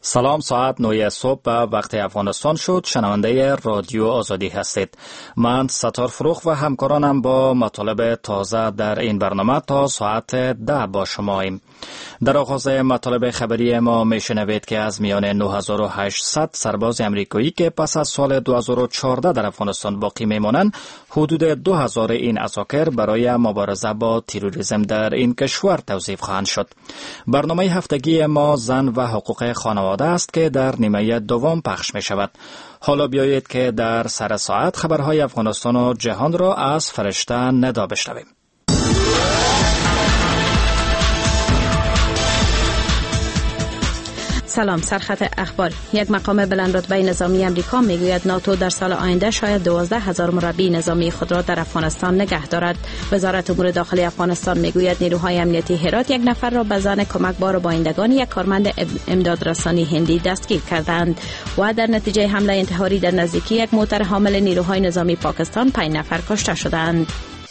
سلام، ساعت 9 صبح به وقت افغانستان شد. شنونده رادیو آزادی هستید. من ستار فروخ و همکارانم با مطالب تازه در این برنامه تا ساعت 10 با شماییم. در آغاز مطالب خبری ما میشنوید که از میان 9800 سرباز امریکایی که پس از سال 2014 در افغانستان باقی میمانند، حدود 2000 این عساکر برای مبارزه با تروریسم در این کشور توظیف خواهند شد. برنامه هفتگی ما زن و حقوق خانواده است که در نیمه دوم پخش می شود. حالا بیایید که در سر ساعت خبرهای افغانستان و جهان را از فرشته ندا بشنویم. سلام. سرخط اخبار. یک مقام بلندرتبه نظامی امریکا میگوید ناتو در سال آینده شاید 12,000 مربی نظامی خود را در افغانستان نگه دارد. وزارت امور داخلی افغانستان میگوید نیروهای امنیتی هرات یک نفر را به ظن کمک بار بایندگان یک کارمند امدادرسانی هندی دستگیر کردند و در نتیجه حمله انتحاری در نزدیکی یک موتر حامل نیروهای نظامی پاکستان 5 نفر کشته شدند.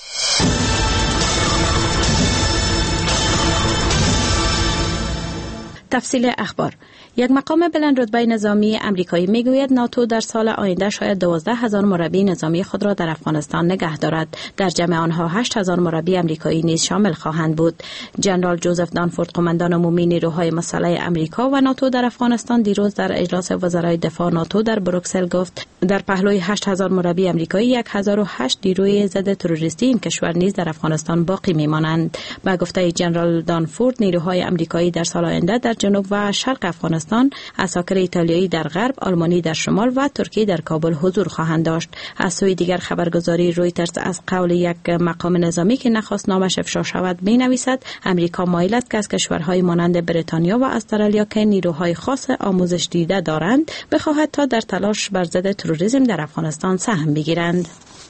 تفصیل اخبار. یک مقام بلند رتبه نظامی امریکایی میگوید ناتو در سال آینده شاید 12,000 مربی نظامی خود را در افغانستان نگه دارد. در جمع آنها 8,000 مربی امریکایی نیز شامل خواهند بود. جنرال جوزف دانفورد، قماندان عمومی نیروهای مسلح امریکا و ناتو در افغانستان، دیروز در اجلاس وزرای دفاع ناتو در بروکسل گفت در پهلوی 8,000 مربی امریکایی 1008 نیروی ضد تروریستی این کشور نیز در افغانستان باقی میمانند. با گفته جنرال دانفورد، نیروهای امریکایی در سال آینده در جنوب و شرق افغانستان، عساکر ایتالیایی در غرب، آلمانی در شمال و ترکی در کابل حضور خواهند داشت. از سوی دیگر خبرگزاری رویترز از قول یک مقام نظامی که نخواست نامش افشا شود می‌نویسد امریکا مایل است که از کشورهای مانند بریتانیا و استرالیا که نیروهای خاص آموزش دیده دارند بخواهد تا در تلاش بر ضد تروریسم در افغانستان سهم بگیرند.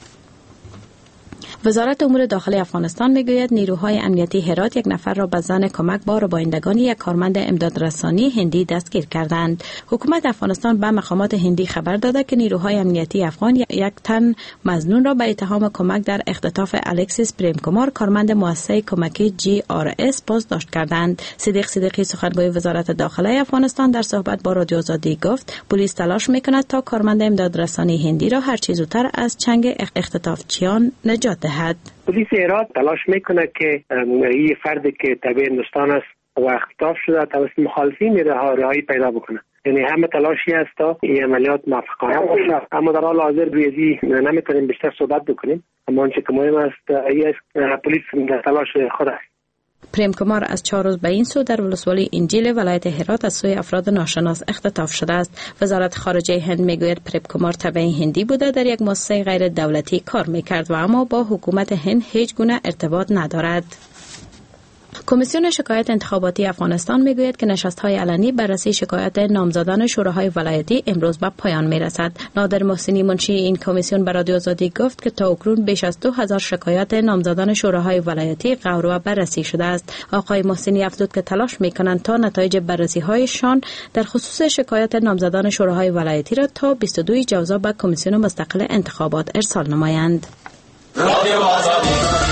وزارت امور داخلی افغانستان میگوید نیروهای امنیتی هرات یک نفر را به ظن کمک بار بایندگان یک کارمند امدادرسانی هندی دستگیر کردند. حکومت افغانستان به مقامات هندی خبر داده که نیروهای امنیتی افغان یک تن مظنون را به اتهام کمک در اختطاف الکسیس پریم کمار، کارمند مؤسسه کمکی GRS بازداشت کردند. صدیق صدیقی، سخنگوی وزارت داخلی افغانستان، در صحبت با رادیو آزادی گفت پلیس تلاش میکند تا کارمند امدادرسانی هندی را هر چه زودتر از چنگ اختطافچیان نجات دهد. پلیس هرات تلاش میکنه که این فردی که تابع هندوستان است و اختطاف شده توسط مخالفین رهایی پیدا بکنه. یعنی همه تلاشی است تا این عملیات موفقانه باشه، اما در حال حاضر روی نمیتونیم بیشتر صحبت بکنیم. اما آنچه که مهم است پلیس در تلاش خود است. پریم کمار از 4 روز به این سو در ولسوالی انجیل ولایت هرات از سوی افراد ناشناس اختطاف شده است. وزارت خارجه هند میگوید پریم کمار تبع هندی بوده، در یک مؤسسه غیر دولتی کار میکرد و اما با حکومت هند هیچ گونه ارتباط ندارد. کمیسیون شکایت انتخاباتی افغانستان میگوید که نشست‌های علنی بررسی شکایت نامزدان شوراهای ولایتی امروز به پایان میرسد. نادر محسنی، منشی این کمیسیون، به رادیو آزادی گفت که تا اکنون بیش از 2000 شکایت نامزدان شوراهای ولایتی غور و بررسی شده است. آقای محسنی افزود که تلاش میکنند تا نتایج بررسی‌هایشان در خصوص شکایت نامزدان شوراهای ولایتی را تا 22 جوزا به کمیسیون مستقل انتخابات ارسال نمایند. رادیو آزادی.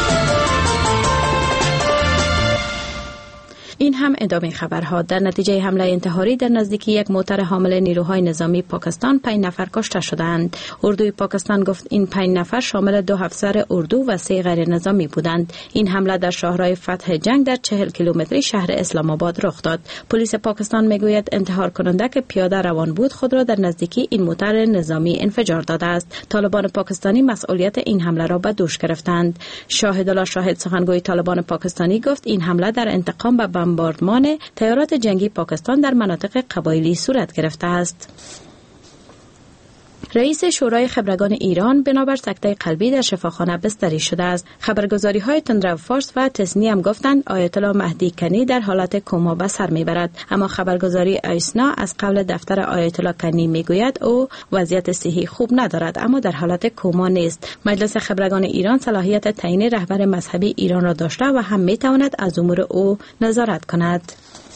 این هم ادامه خبرها. در نتیجه حمله انتحاری در نزدیکی یک موتر حامل نیروهای نظامی پاکستان 5 نفر کشته شدند. اردوی پاکستان گفت این 5 نفر شامل 2 افسر اردو و 3 غیر نظامی بودند. این حمله در شاهراه فتح جنگ در 40 کیلومتری شهر اسلام آباد رخ داد. پلیس پاکستان میگوید انتحار کننده که پیاده روان بود خود را در نزدیکی این موتر نظامی انفجار داده است. طالبان پاکستانی مسئولیت این حمله را به دوش گرفتند. شاهد الله شاهد، سخنگوی طالبان پاکستانی، گفت این حمله در انتقام به بمباردمان طیارات جنگی پاکستان در مناطق قبایلی صورت گرفته است. رئیس شورای خبرگان ایران بنابر سکته قلبی در شفاخانه بستری شده است. خبرگزاری‌های تندرو فارس و تسنی هم گفتند آیت الله مهدی کنی در حالت کما به سر میبرد، اما خبرگزاری ایسنا از قول دفتر آیت الله کنی میگوید او وضعیت صحی خوب ندارد اما در حالت کما نیست. مجلس خبرگان ایران صلاحیت تعیین رهبر مذهبی ایران را داشته و هم میتواند از امور او نظارت کند.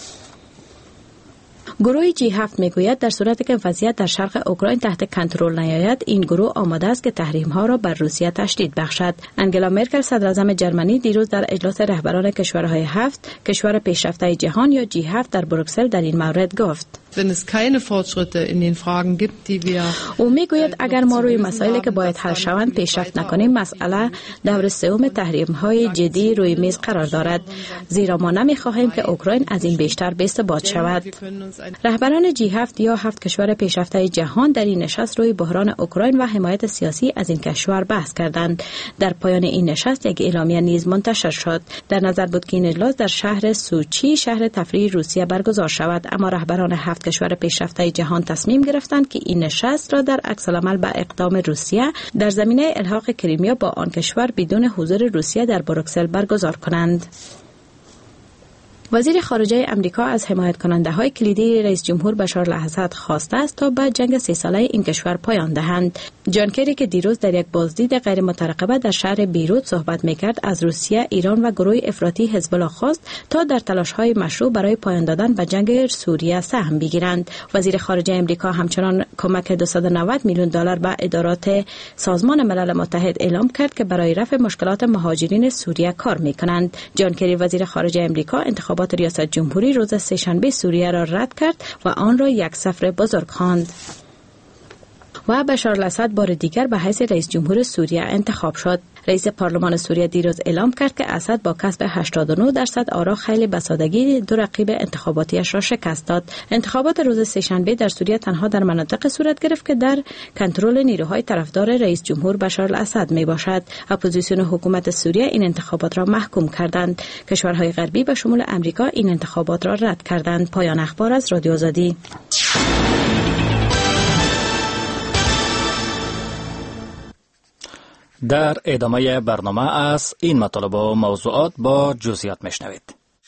گروه G7 میگوید در صورتی که وضعیت در شرق اوکراین تحت کنترل نیاید، این گروه آماده است که تحریم‌ها را بر روسیه تشدید بخشد. انگلا مرکل، صدراعظم جرمنی، دیروز در اجلاس رهبران کشورهای 7 کشور پیشرفته جهان یا G7 در بروکسل در این مورد گفت. او میگوید اگر ما روی مسائلی که باید حل شوند پیشرفت نکنیم، مسئله دور سوم تحریم‌های جدی روی میز قرار دارد، زیرا ما نمی‌خواهیم که اوکراین از این بیشتر بی‌ثبات شود. رهبران G7 یا 7 کشور پیشرفته جهان در این نشست روی بحران اوکراین و حمایت سیاسی از این کشور بحث کردند. در پایان این نشست یک اعلامیه نیز منتشر شد. در نظر بود که این اجلاس در شهر سوچی، شهر تفریحی روسیه برگزار شود، اما رهبران 7 کشور پیشرفته جهان تصمیم گرفتند که این نشست را در عکس العمل به اقدام روسیه در زمینه الحاق کریمیا با آن کشور بدون حضور روسیه در بروکسل برگزار کنند. وزیر خارجه امریکا از حمایت کننده های کلیدی رئیس جمهور بشار الاسد خواسته است تا به جنگ 3 ساله این کشور پایان دهند. جان کری که دیروز در یک بازدید غیر مترقبه در شهر بیروت صحبت میکرد، از روسیه، ایران و گروه افراطی حزب الله خواست تا در تلاش های مشروع برای پایان دادن به جنگ سوریه سهم بگیرند. وزیر خارجه امریکا همچنان کمک $290 میلیون به ادارات سازمان ملل متحد اعلام کرد که برای رفع مشکلات مهاجرین سوریه کار میکنند. جان کری وزیر خارجه امریکا انتخابات ریاست جمهوری روز سه‌شنبه سوریه را رد کرد و آن را یک سفر بزرگ خواند. و بشار الاسد بار دیگر به حیث رئیس جمهور سوریه انتخاب شد. رئیس پارلمان سوریه دیروز اعلام کرد که اسد با کسب 89% آرا خیلی به سادگی دو رقیب انتخاباتیش را شکست داد. انتخابات روز سه‌شنبه در سوریه تنها در مناطق صورت گرفت که در کنترل نیروهای طرفدار رئیس جمهور بشار الاسد می باشد. اپوزیسیون حکومت سوریه این انتخابات را محکوم کردند. کشورهای غربی به شمول امریکا این انتخابات را رد کردند. پایان اخبار از رادیو آزادی. در ادامه برنامه از این مطالب و موضوعات با جزئیات میشنوید.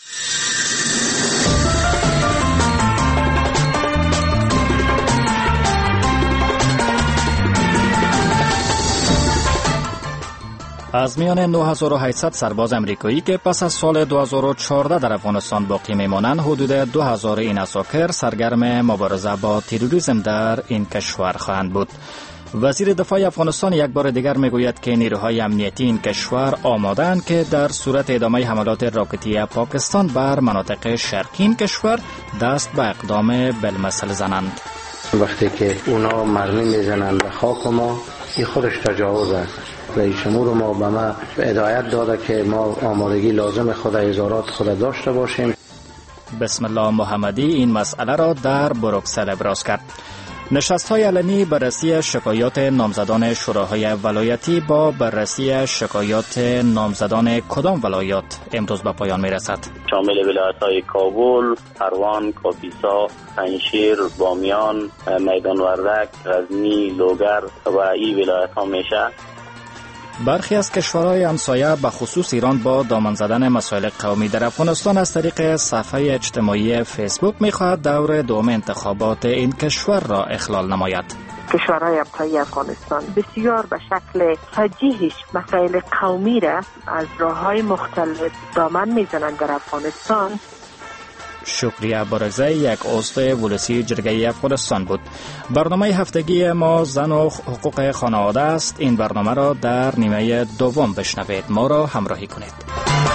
از میان 9800 سرباز امریکایی که پس از سال 2014 در افغانستان باقی میمانند، حدود 2000 این اساکر سرگرم مبارزه با تروریسم در این کشور خواهند بود. وزیر دفاع افغانستان یک بار دیگر میگوید که نیروهای امنیتی این کشور آماده‌اند که در صورت ادامه حملات راکتی پاکستان بر مناطق شرقی این کشور دست به اقدام بالمثل زنند. وقتی که اونا مرمی میزنند به خاک ما، این خودش تجاوز است. رئیس جمهور ما به ما هدایت داده که ما آمادگی لازم خود ازارات خود داشته باشیم. بسم الله محمدی این مسئله را در بروکسل ابراز کرد. نشست‌های علنی بررسی شکایات نامزدان شوراهای ولایتی با بررسی شکایات نامزدان کدام ولایات امروز به پایان می‌رسد. شامل ولایت‌های کابل، پروان، کاپیسا، پنجشیر، بامیان، میدان وردک، غزنی، لوگر و این ولایت‌ها میشه. برخی از کشورهای همسایه به خصوص ایران با دامن زدن مسائل قومی در افغانستان از طریق صفحه اجتماعی فیسبوک می‌خواهد دور دوم انتخابات این کشور را اخلال نماید. کشورهای همسایه افغانستان بسیار به شکل فجیحش مسائل قومی را از راه‌های مختلف دامن می‌زنند در افغانستان. شکریه بارگزی یک عضو ولسی جرگه افغانستان بود. برنامه هفتگی ما زن و حقوق خانواده است. این برنامه را در نیمه دوم بشنوید. ما را همراهی کنید.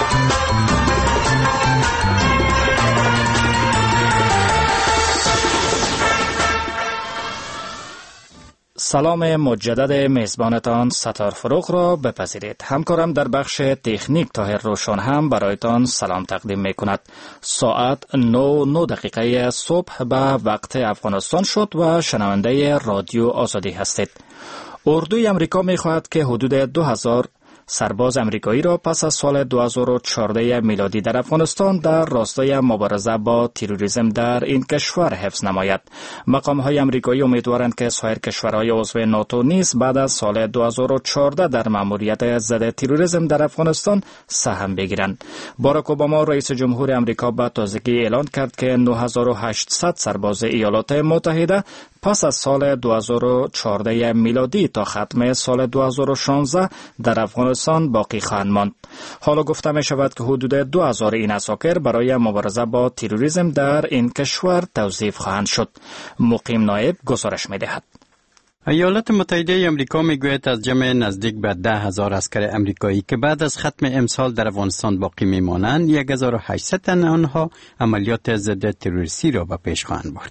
سلام مجدد میزبانتان ستار فروغ را بپذیرید. همکارم در بخش تکنیک طاهر روشن هم برایتان سلام تقدیم می کند. ساعت 9:09 صبح به وقت افغانستان شد و شنونده رادیو آزادی هستید. اردوی امریکا می خواهد که حدود 2000 سرباز امریکایی را پس از سال 2014 میلادی در افغانستان در راستای مبارزه با تروریسم در این کشور حفظ نماید. مقام‌های امریکایی امیدوارند که سایر کشورهای عضو ناتو نیز بعد از سال 2014 در مأموریت ضد تروریسم در افغانستان سهم بگیرند. باراک اوباما رئیس جمهور امریکا به تازگی اعلان کرد که 9800 سرباز ایالات متحده پس از سال 2014 میلادی تا ختم سال 2016 در افغانستان باقی خواهند ماند. حالا گفته می شود که حدود 2000 این اساکر برای مبارزه با تروریسم در این کشور توظیف خواهند شد. مقیم نایب گزارش می دهد. ایالات متحده آمریکا میگوید از جمع نزدیک به 10,000 عسکر امریکایی که بعد از ختم امسال در افغانستان باقی میمانند، 1800 تن آنها عملیات ضد تروریستی را به پیش خواهند برد.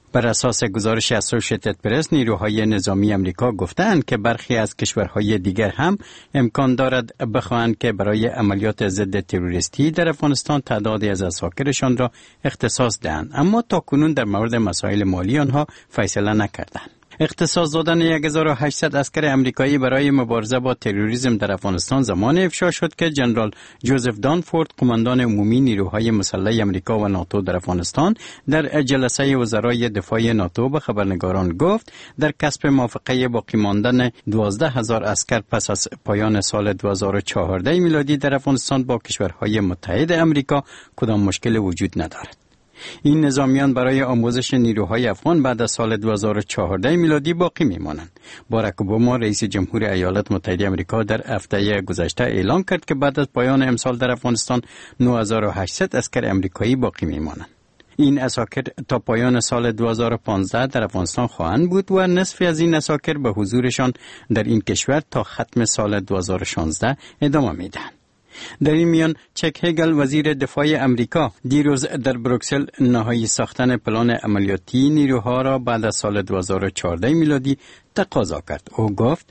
بر اساس گزارش اسوسییتد پرس، نیروهای نظامی امریکا گفتند که برخی از کشورهای دیگر هم امکان دارد بخواهند که برای عملیات ضد تروریستی در افغانستان تعدادی از عساکرشان را اختصاص دهند، اما تاکنون در مورد مسائل مالی آنها فیصله نکردند. اختصاص دادن 1800 عسکر امریکایی برای مبارزه با تروریسم در افغانستان زمان افشا شد که جنرال جوزف دانفورد، قماندان عمومی نیروهای مسلح امریکا و ناتو در افغانستان، در جلسه وزرای دفاع ناتو به خبرنگاران گفت در کسب موافقه باقی ماندن 12000 عسکر پس از پایان سال 2014 میلادی در افغانستان با کشورهای متحد امریکا کدام مشکل وجود ندارد. این نظامیان برای آموزش نیروهای افغان بعد از سال 2014 میلادی باقی میمانند. باراک اوباما رئیس جمهور ایالات متحده آمریکا در هفته گذشته اعلام کرد که بعد از پایان امسال در افغانستان 9800 عسکر امریکایی باقی میمانند. این عساکر تا پایان سال 2015 در افغانستان خواهند بود و نصف از این عساکر به حضورشان در این کشور تا ختم سال 2016 ادامه میدهند. در این میان چک هگل وزیر دفاع امریکا دیروز در بروکسل نهایی ساختن پلان عملیاتی نیروها را بعد از سال 2014 میلادی تقاضا کرد. او گفت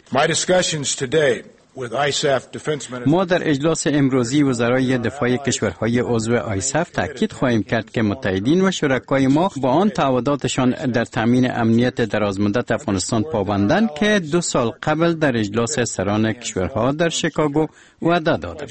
ما در اجلاس امروزی وزرای دفاع کشورهای عضو آیسف تاکید خواهیم کرد که متحدین و شرکای ما با آن تعهداتشان در تامین امنیت درازمدت افغانستان پابندند که 2 سال قبل در اجلاس سران کشورها در شیکاگو وعده داده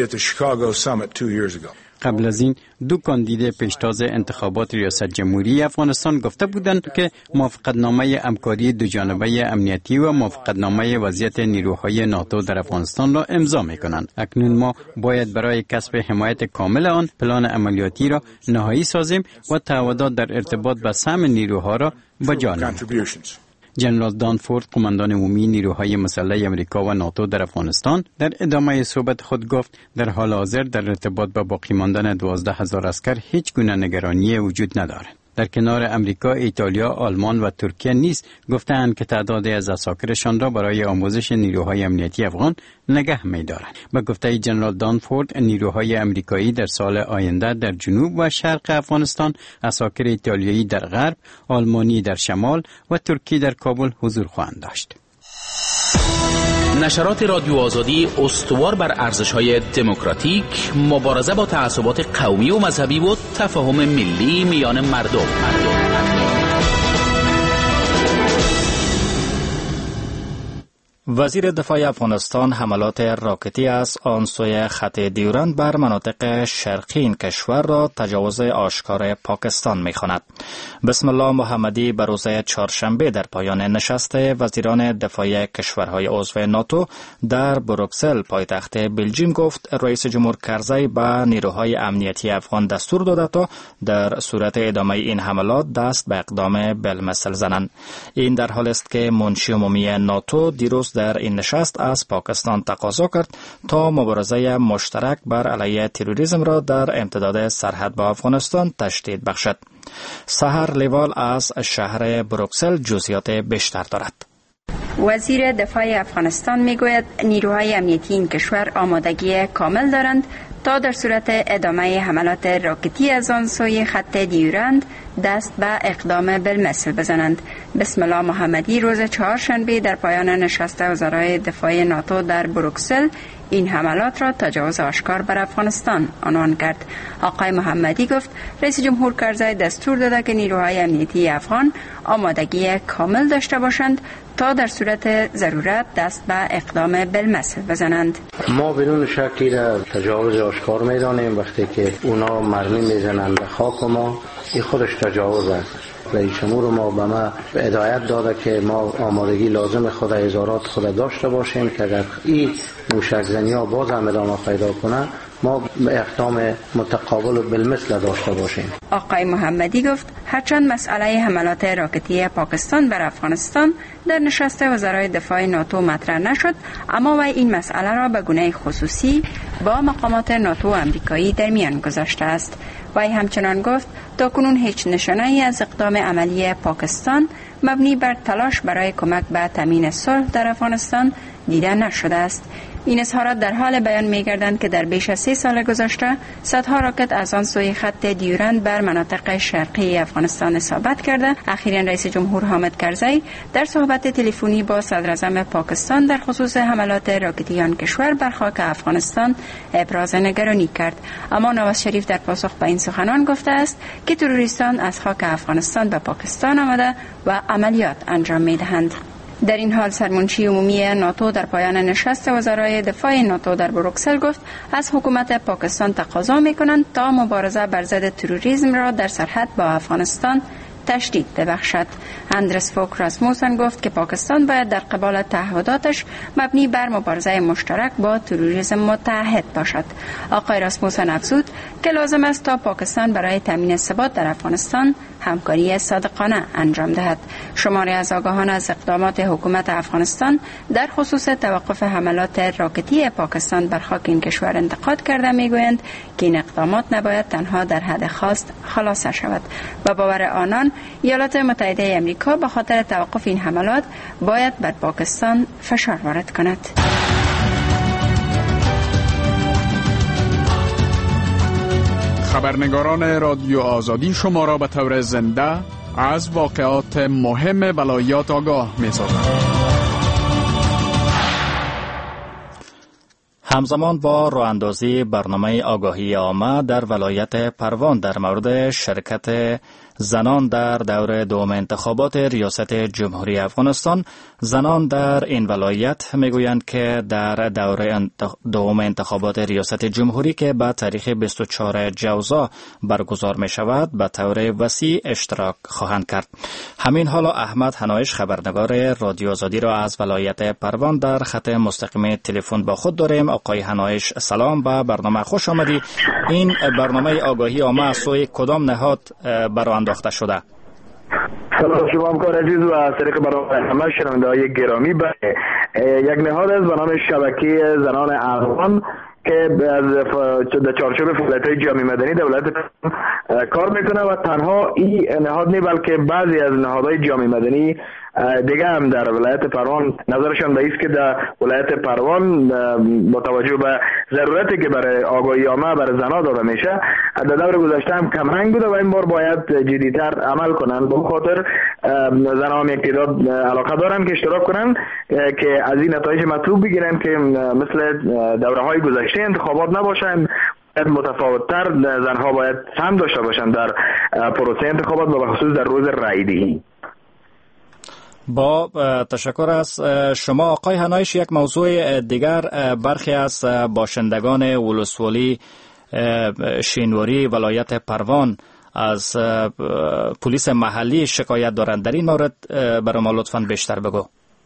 بود. قبل از این 2 کاندید پیشتاز انتخابات ریاست جمهوری افغانستان گفته بودند که موافقتنامه همکاری دوجانبه امنیتی و موافقتنامه وضعیت نیروهای ناتو در افغانستان را امضا می‌کنند. اکنون ما باید برای کسب حمایت کامل آن پلان عملیاتی را نهایی سازیم و تعهدات در ارتباط با سهم نیروها را بجا نماییم. جنرال دانفورد، قماندان عمومی نیروهای مسلح امریکا و ناتو در افغانستان، در ادامه صحبت خود گفت در حال حاضر در ارتباط با باقی ماندن 12000 عسکر هیچ گونه نگرانی وجود ندارد. در کنار امریکا، ایتالیا، آلمان و ترکیه نیز گفتند که تعدادی از عساکرشان را برای آموزش نیروهای امنیتی افغان نگه می‌دارند. به گفته جنرال دانفورد، نیروهای امریکایی در سال آینده در جنوب و شرق افغانستان، عساکر ایتالیایی در غرب، آلمانی در شمال و ترکی در کابل حضور خواهند داشت. نشرات رادیو آزادی استوار بر ارزش‌های دموکراتیک، مبارزه با تعصبات قومی و مذهبی و تفاهم ملی میان مردم. وزیر دفاع افغانستان حملات راکتی از آن سوی خط دیورند بر مناطق شرقی این کشور را تجاوز آشکار پاکستان می‌خواند. بسم الله محمدی به روز چهارشنبه در پایان نشست وزیران دفاع کشورهای عضو ناتو در بروکسل پایتخت بلژیم گفت رئیس جمهور کرزی به نیروهای امنیتی افغان دستور داده تا در صورت ادامه این حملات دست به اقدام بالمثل زنند. این در حالی است که منشی عمومی ناتو دیروز در این نشست از پاکستان تقاضا کرد تا مبارزه مشترک بر علیه تروریسم را در امتداد سرحد با افغانستان تشدید بخشد. سحر لیوال از شهر بروکسل جزئیات بیشتر دارد. وزیر دفاع افغانستان میگوید نیروهای امنیتی این کشور آمادگی کامل دارند تا در صورت ادامه حملات راکتی از آن سوی خط دیورند دست به اقدام بالمثل بزنند. بسم الله محمدی روز چهارشنبه در پایان نشست وزرای دفاع ناتو در بروکسل این حملات را تجاوز آشکار بر افغانستان عنوان کرد. آقای محمدی گفت رئیس جمهور کرزی دستور داده که نیروهای امنیتی افغان آمادگی کامل داشته باشند تا در صورت ضرورت دست به اقدام بالمثل بزنند. ما بدون شکی را تجاوز آشکار می‌دانیم وقتی که اونا مرمی میزنند به خاک ما، این خودش تجاوز است. رئیس جمهور ما به ما هدایت داده که ما آمادگی لازم خود اظهارات خود داشته باشیم که اگر این موشک زنی‌ها باز هم ادامه پیدا کنه ما اقدام متقابل و بالمثل داشته باشیم. آقای محمدی گفت هرچند مسئله حملات راکتی پاکستان بر افغانستان در نشست وزرای دفاع ناتو مطرح نشد، اما وی این مسئله را به گونه خصوصی با مقامات ناتو و امریکایی در میان گذاشته است. وی همچنان گفت تاکنون هیچ نشانه‌ای از اقدام عملی پاکستان مبنی بر تلاش برای کمک به تامین صلح در افغانستان دیده نشده است. این اظهارات در حال بیان می‌گردند که در بیش از 3 سال گذشته صدها راکت از آن سوی خط دیورند بر مناطق شرقی افغانستان اصابت کرده. اخیراً رئیس جمهور حامد کرزی در صحبت تلفنی با صدر اعظم پاکستان در خصوص حملات راکتی آن کشور بر خاک افغانستان ابراز نگرانی کرد. اما نواز شریف در پاسخ به این سخنان گفته است که تروریستان از خاک افغانستان به پاکستان آمده و عملیات انجام می‌دهند. در این حال سرمنشی عمومی ناتو در پایان نشست وزرای دفاع ناتو در بروکسل گفت از حکومت پاکستان تقاضا می‌کنند تا مبارزه بر ضد تروریسم را در سرحد با افغانستان تشدید ببخشد. اندرس فوک راسموسن گفت که پاکستان باید در قبال تعهداتش مبنی بر مبارزه مشترک با تروریسم متحد باشد. آقای راسموسن افزود که لازم است تا پاکستان برای تامین ثبات در افغانستان همکاری صادقانه انجام دهد. شماری از آگاهان از اقدامات حکومت افغانستان در خصوص توقف حملات راکتی پاکستان بر خاک این کشور انتقاد کرده میگویند که این اقدامات نباید تنها در حد خواست خلاصه شود. به باور آنان ایالات متحده امریکا به خاطر توقف این حملات باید بر پاکستان فشار وارد کند. خبرنگاران رادیو آزادی شما را به طور زنده از واقعات مهم ولایات آگاه می‌سازند. همزمان با راه‌اندازی برنامه آگاهی عامه در ولایت پروان در مورد شرکت زنان در دور دوم انتخابات ریاست جمهوری افغانستان، زنان در این ولایت میگویند که در دور دوم انتخابات ریاست جمهوری که به تاریخ 24 جوزا برگزار می شود به طور وسیع اشتراک خواهند کرد. همین حالا احمد حنایش خبرنگار رادیو آزادی را از ولایت پروان در خط مستقیم تلفن با خود داریم. آقای حنایش سلام، به برنامه خوش آمدید. این برنامه آگاهی عامه از سوی کدام نهاد برآورده انداخته شده؟ سلام شما همکار عزیز و از طریق برای همه شنونده‌های گرامی، یک نهاد است به نام شبکه زنان افغان که در چارچوب فعالیت‌های جامعه مدنی در ولایت کار میکنه و تنها این نهاد نه بلکه بعضی از نهادهای جامعه مدنی دیگه هم در ولایت پروان نظرشان به است که در ولایت پروان با توجه به ضرورتی که برای آگاهی عامه برای زنان داده میشه در دور گذشته هم کمرنگ بوده و این بار باید جدی‌تر عمل کنند. به خاطر زنان یک تعداد علاقه دارن که اشتراک کنن که از این نتایج مطلوب بگیرن که مثل دوره‌های گذشته انتخابات نباشن، متفاوت‌تر زنها باید سهم داشته باشند در پروسه انتخابات و به خصوص در روز رای‌دهی. با تشکر از شما آقای حنایش. یک موضوع دیگر، برخی از باشندگان ولسوالی شینواری ولایت پروان از پلیس محلی شکایت دارند. در این مورد برای ما لطفاً بیشتر بگو.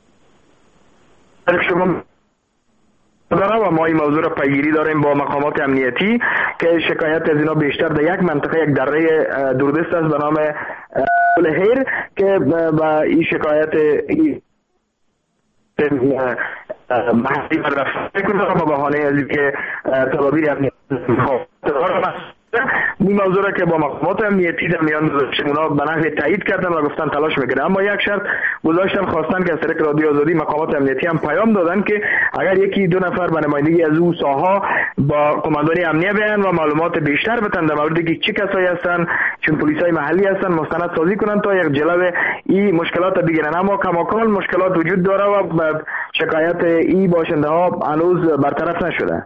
و ما این موضوع را پیگیری داریم با مقامات امنیتی که شکایت از اینا بیشتر در یک منطقه یک دره دوردست است به نام لهیر که با این شکایت محلی رفته کنه و بهانه از اینکه تدابیر امنیتی این موضوع را که با مقامات امنیتی در میان گذاشتن اونا به نحو تایید کردن و گفتن تلاش میکنن، اما یک شرط گذاشتن، خواستن که از طریق رادیو آزادی مقامات امنیتی هم پیام دادن که اگر یکی دو نفر به نمایندگی از او ساها با قماندانی امنیه بیان و معلومات بیشتر بدن در مورد که چه کسایی هستن، چون پلیسای محلی هستن، مستند سازی کنن تا یک جلوه این مشکلات بگیرن. اما کماکان مشکلات وجود داره و شکایت این باشنده ها هنوز برطرف نشده.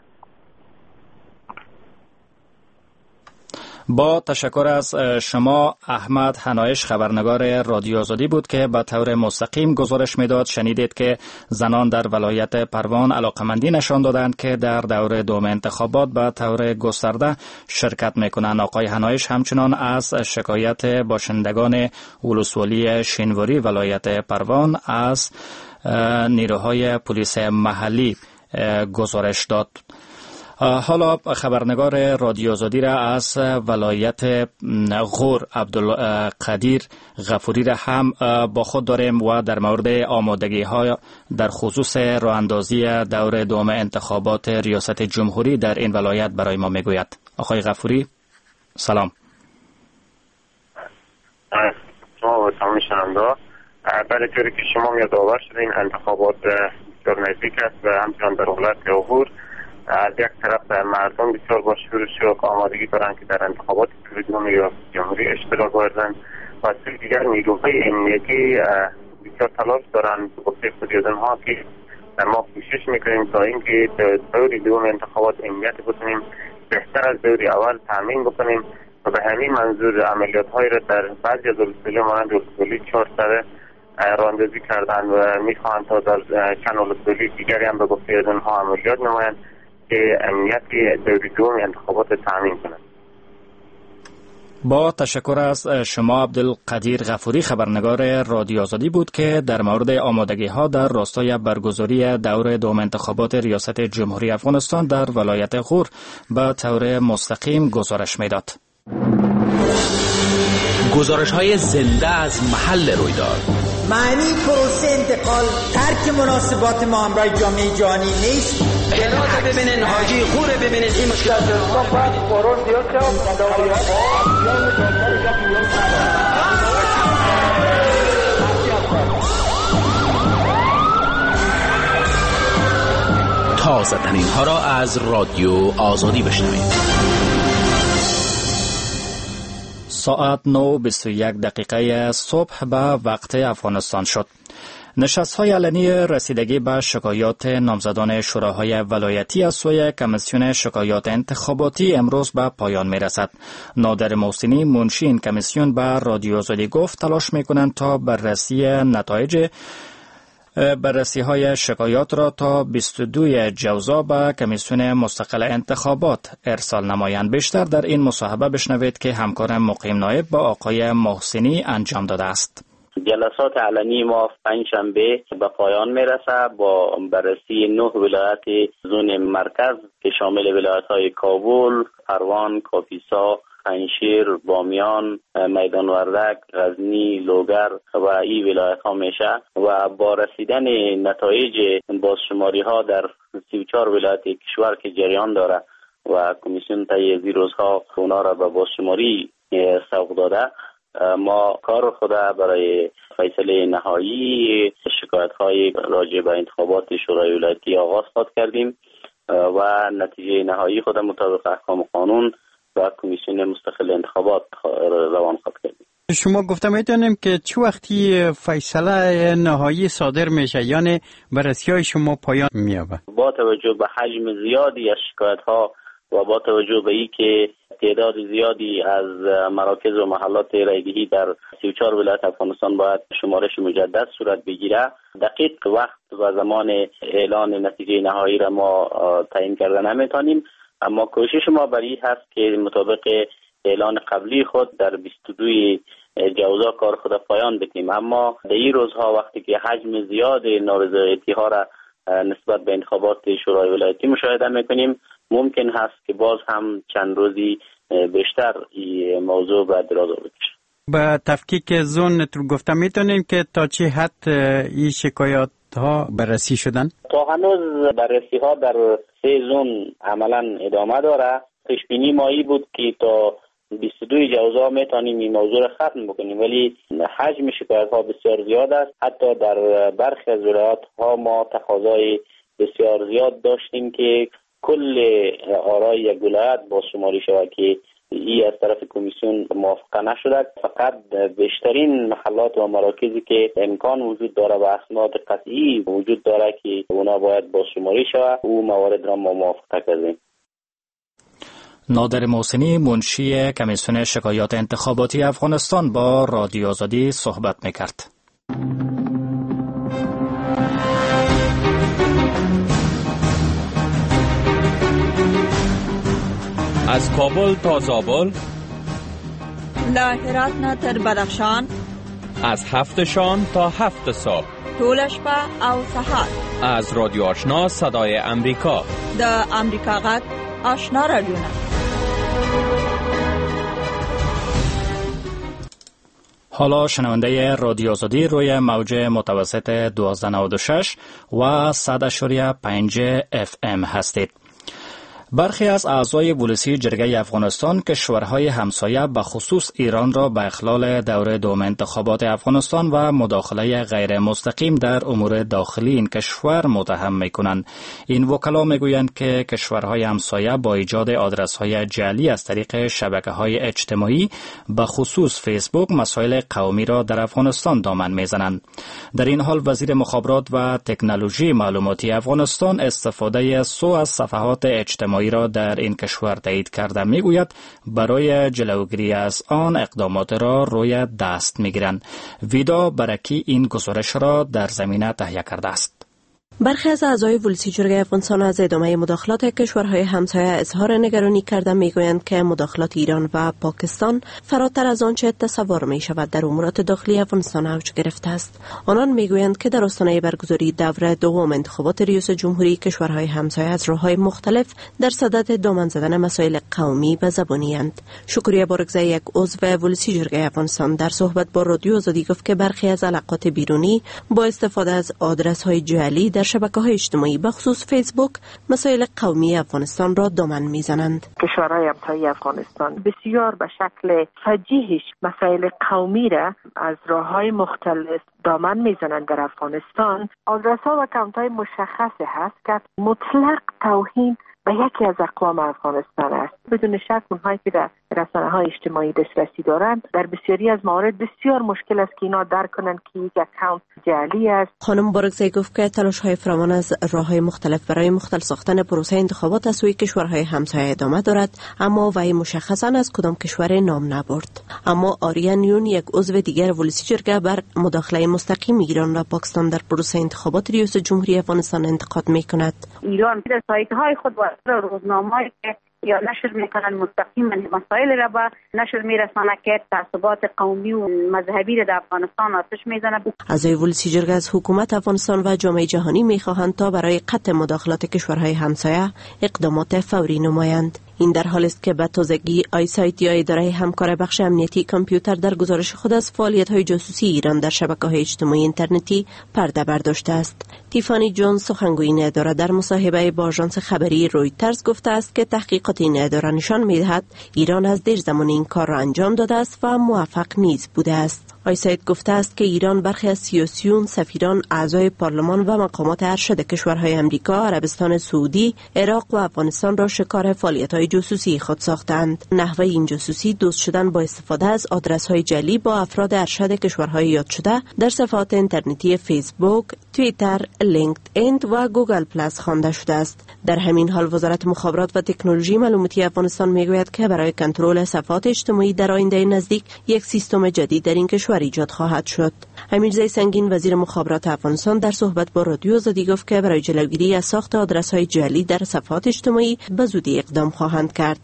با تشکر از شما. احمد حنایش خبرنگار رادیو آزادی بود که به طور مستقیم گزارش میداد. شنیدید که زنان در ولایت پروان علاقمندی نشان دادند که در دور دوم انتخابات به طور گسترده شرکت میکنند. آقای حنایش همچنان از شکایت باشندگان ولسوالی شینواری ولایت پروان از نیروهای پلیس محلی گزارش داد. حالا خبرنگار رادیو آزادی را از ولایت غور عبدالقدیر غفوری را هم با خود داریم و در مورد آمادگی های در خصوص راه‌اندازی دور دوم انتخابات ریاست جمهوری در این ولایت برای ما میگوید. آقای غفوری سلام. شما و تمام شنونده، برای طوری که شما یادآور شدین انتخابات بسیار نزدیک است و همچنان در ولایت عبور از یک طرف مردم بسیار با شور شوق آمادگی دارند که در انتخابات دوم ریاست جمهوری اشتراک ورزند و از دیگر نیروهای امنیتی بسیار تلاش دارند. به گفته خود از آنها که ما کوشش میکنیم تا اینکه دور دوم انتخابات امنیت بتونیم بهتر از دور اول تامین بکنیم و به همین منظور عملیات هایی را در بعضی از ولسوالی مانند ولسوالی 400 راندازی کردند و میخواهند تا در چند ولسوالی دیگری هم به گفته از آنها عملیات نمایند که امنیت دور دوم انتخابات تامین کنند. با تشکر از شما عبدالقدیر غفوری، خبرنگار رادیو آزادی بود که در مورد آمادگی ها در راستای برگزاری دور دوم انتخابات ریاست جمهوری افغانستان در ولایت غور به طور مستقیم گزارش میداد. گزارش های زنده از محل رویداد. معنی پروسه انتقال ترک مناسبات ما همراه جامعه جهانی نیست. بلاده ببینین، حاجی خوره ببینین، این مشکلات تازه ترین ها را از رادیو آزادی بشنوید. ساعت 9:21 صبح به وقت افغانستان شد. نشست‌های علنی رسیدگی به شکایات نامزدان شوراهای ولایتی از سوی کمیسیون شکایات انتخاباتی امروز به پایان می‌رسد. نادر محسنی منشی این کمیسیون به رادیو آزادی گفت تلاش می‌کنند تا بررسی های شکایات را تا 22 جوزا به کمیسیون مستقل انتخابات ارسال نمایند. بیشتر در این مصاحبه بشنوید که همکار مقیم نایب با آقای محسنی انجام داده است. جلسات علنی ما پنجشنبه به پایان میرسه با بررسی 9 ولایت زون مرکز که شامل ولایت‌های کابل، پروان، کاپیسا، پنجشیر، بامیان، میدان وردک، غزنی، لوگر و این ولایت ها میشه و با رسیدن نتایج بازشماری ها در 34 ولایت کشور که جریان داره و کمیسیون طی از روزها اونا را به بازشماری سوق داده، ما کار خود برای فیصله نهایی شکایت های راجع به انتخابات شورای ولایتی آغاز کردیم و نتیجه نهایی خود مطابق احکام قانون و کمیسیون مستقل انتخابات روان کردیم. شما گفته میتونیم که چه وقتی فیصله نهایی صادر میشه، یعنی بررسی‌های شما پایان مییابه؟ با توجه به حجم زیادی از شکایت‌ها و با توجه به اینکه تعداد زیادی از مراکز و محلات رایدهی در 34 ولایت افغانستان باید شمارش مجدد صورت بگیره، دقیق وقت و زمان اعلان نتیجه نهایی را ما تعیین کرده نمیتونیم، اما کوشش ما برای هست که مطابق اعلان قبلی خود در 22 جوزا کار خود پایان بکنیم. اما در این روزها وقتی که حجم زیاد نارضایتی ها را نسبت به انتخابات شورای ولایتی مشاهده میکنیم، ممکن هست که باز هم چند روزی بیشتر این موضوع به دراز بکشه. با تفکیک زون تو گفته میتونیم که تا چه حد این شکایات ها بررسی شدن؟ تا هنوز بررسی ها در 3 زون عملا ادامه داره. پیش بینی مایی بود که تا 22 جوزا میتونیم این موضوع را ختم بکنیم، ولی حجم شکایت ها بسیار زیاد است. حتی در برخی از ولایات ها ما تقاضای بسیار زیاد داشتیم که کل آرای یک ولایت با شماری شود که این از طرف کمیسیون موافقه نشده. فقط بیشترین محلات و مراکزی که امکان وجود داره و اسناد قطعی وجود داره که اونا باید با شماری شود، او موارد را ما موافقه کردیم. نادر محسنی منشی کمیسیون شکایات انتخاباتی افغانستان با رادیو آزادی صحبت میکرد. از کابل تا زابل، له هرات نه تر بدخشان، از 7 شام تا 7 صبح، ټول شپه او سهار، از رادیو آشنا صدای امریکا، د امریکا غږ آشنا رادیو. حالا شنونده رادیو آزادی روی موج متوسط 1296 و 100.5 FM هستید. برخی از اعضای ولسی جرگه افغانستان کشورهای همسایه به خصوص ایران را به اخلال دوره دوم انتخابات افغانستان و مداخله غیر مستقیم در امور داخلی این کشور متهم می‌کنند. این وکلا میگویند که کشورهای همسایه با ایجاد آدرس‌های جعلی از طریق شبکه‌های اجتماعی به خصوص فیسبوک مسائل قومی را در افغانستان دامن می‌زنند. در این حال وزیر مخابرات و تکنولوژی معلوماتی افغانستان استفاده سو از صفحات اجتماعی را در این کشور تایید کرده میگوید برای جلوگیری از آن اقدامات را روی دست میگیرند. ویدا برکی این گزارش را در زمینه تهیه کرده است. برخی از اعضای ولسی جرگه افغانستان از ادامه مداخلات کشورهای همسایه اظهار نگرانی کرده میگویند که مداخلات ایران و پاکستان فراتر از آنچه تصور می شود در امورات داخلی افغانستان اوج گرفته است. آنان میگویند که در آستانه برگزاری دوره دوم انتخابات ریاست جمهوری کشورهای همسایه از راه‌های مختلف در صدد دامن زدن مسائل قومی و زبانی اند. شکریه بارگزی، یک عضو ولسی جرگه افغانستان، در صحبت با رادیو آزادی گفت که برخی از علاقات بیرونی با استفاده از آدرس‌های جعلی در شبکه‌های اجتماعی بخصوص فیسبوک مسائل قومی افغانستان را دامن میزنند. کشورهای همسایه افغانستان بسیار به شکل فجیحش مسائل قومی را از راه‌های مختلف دامن میزنند در افغانستان. آدرس‌ها و اکانت‌های مشخصی هست که مطلق توهین به یکی از اقوام افغانستان است. بدون شک اونهایی که در رسانه‌های اجتماعی دسترسی دارند در بسیاری از موارد بسیار مشکل است که اینا درک کنند که یک اکانت جعلی است. خانم بارگزی گفت که تلاش‌های فراوان از راه‌های مختلف برای مختل ساختن پروسه انتخابات از سوی کشورهای همسایه ادامه دارد، اما وی مشخصاً از کدام کشور نام نبرد. اما آریان یون، یک عضو دیگر ولسی جرگه، بر مداخله مستقیم ایران و پاکستان در پروسه انتخابات ریاست جمهوری افغانستان انتقاد می‌کند. ایران در سایت‌های خود و روزنامه‌ای که یا نشر میکنن مستقیما مسائل را به نشر میرسانه که تعصبات قومی و مذهبی را در افغانستان آتش میزنه. اعضای ولسی جرگه از حکومت افغانستان و جامعه جهانی میخواهند تا برای قطع مداخلات کشورهای همسایه اقدامات فوری نمایند. این در حالی است که به تازگی آیسایت یا اداره همکار بخش امنیتی کامپیوتر در گزارش خود از فعالیت‌های جاسوسی ایران در شبکه‌های اجتماعی اینترنتی پرده برداشته است. تیفانی جونز، سخنگوی این اداره، در مصاحبه با آژانس خبری رویترز گفته است که تحقیقات این اداره نشان می‌دهد ایران از دیر زمان این کار را انجام داده است و موفق نیز بوده است. آیسایت گفته است که ایران برخی از سیاسیون، سفیران، اعضای پارلمان و مقامات ارشد کشورهای امریکا، عربستان سعودی، عراق و افغانستان را شکار فعالیت‌های جاسوسی خود ساختند. نحوه این جاسوسی دوست شدن با استفاده از آدرس‌های جعلی با افراد ارشد کشورهای یاد شده در صفحات اینترنتی فیسبوک، توییتر، لینکدین و گوگل پلاس خوانده شده است. در همین حال وزارت مخابرات و تکنولوژی معلوماتی افغانستان میگوید که برای کنترل صفحات اجتماعی در آینده نزدیک یک سیستم جدید در این کشور ایجاد خواهد شد. امیرزی سنگین، وزیر مخابرات افغانستان، در صحبت با رادیو آزادی گفت که برای جلوگیری از ساخت آدرس‌های جعلی در صفحات اجتماعی به زودی اقدام خواهند کرد.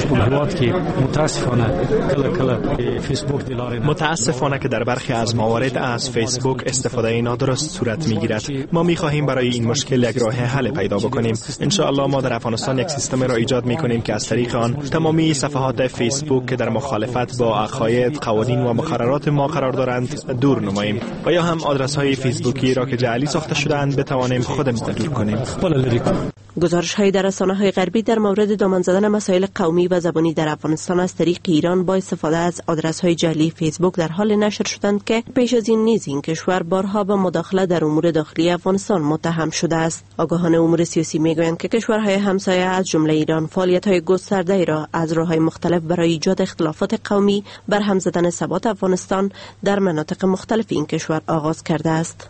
متاسفانه که در برخی از موارد از فیسبوک استفاده نادرست صورت میگیرد. ما می‌خواهیم برای این مشکل یک راه حل پیدا بکنیم. ان شاء الله ما در افغانستان یک سیستم را ایجاد می‌کنیم که از طریق آن تمامی صفحات فیسبوک که در مخالفت با عقاید، قوانین و مقررات ما قرار دارند دور نماییم و یا هم آدرس‌های فیسبوکی را که جعلی ساخته شده‌اند بتوانیم خودمون دور کنیم. گزارش‌های در رسانه‌های غربی در مورد دامن زدن مسائل قومی و زبانی در افغانستان از طریق ایران با استفاده از آدرس‌های جعلی فیسبوک در حال نشر شدند که پیش از این نیز این کشور بارها به مداخله در امور داخلی افغانستان متهم شده است. آگاهان امور سیاسی می‌گویند که کشورهای همسایه از جمله ایران فعالیت‌های گسترده‌ای را از راه‌های مختلف برای ایجاد اختلافات قومی بر هم زدن ثبات افغانستان در مناطق مختلف این کشور آغاز کرده است.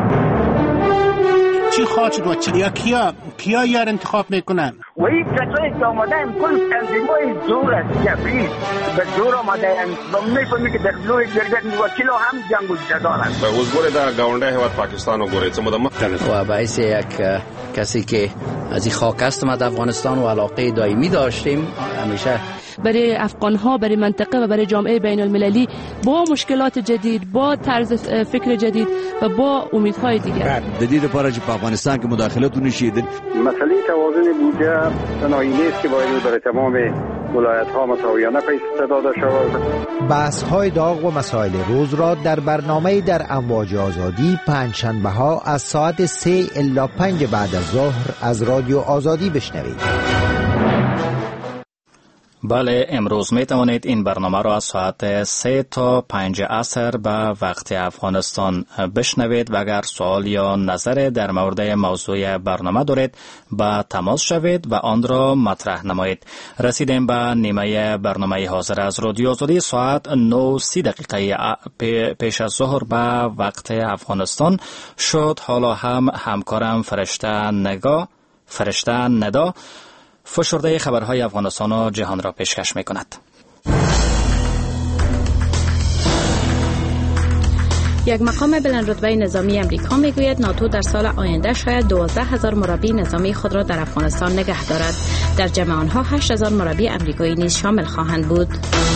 چی خواهد و کیا یار انتخاب میکنن و این کسایی که آمده هم کل تنظیمای زور است جبری به زور آمده هم و میفهمی که در لوی جرگت وکیل هم جنگ و جدال است اوز گوره در گاونده هواد پاکستان و گوره و باعث یک کسی که از این خاک هستم از افغانستان و علاقه دائمی داشتیم همیشه برای افغان‌ها، برای منطقه و برای جامعه بین المللی با مشکلات جدید، با طرز فکر جدید و با امیدهای دیگر. جدید لپاره چې په افغانستان کې مداخلت ونشي. مسئله توازن بودجه تنهایی نیست که باید برای تمام ولایت‌ها مساویانه پیش داده شود. بحث‌های داغ و مسائل روز را در برنامه در امواج آزادی پنجشنبه‌ها از ساعت 3 الی 5 بعد از ظهر از رادیو آزادی بشنوید. بله، امروز می توانید این برنامه را از ساعت 3 تا 5 عصر به وقت افغانستان بشنوید و اگر سوال یا نظر در مورد موضوع برنامه دارید به تماس شوید و آن را مطرح نمایید. رسیدیم به نیمه برنامه حاضر از رادیو آزادی. ساعت 9:30 پیش از ظهر به وقت افغانستان شد. حالا هم همکارم فرشته ندا فشرده خبرهای افغانستان و جهان را پیشکش می کند. یک مقام بلندرتبه نظامی امریکا می گوید ناتو در سال آینده شاید 12,000 مربی نظامی خود را در افغانستان نگه دارد. در جمع آنها 8,000 مربی امریکایی نیز شامل خواهند بود.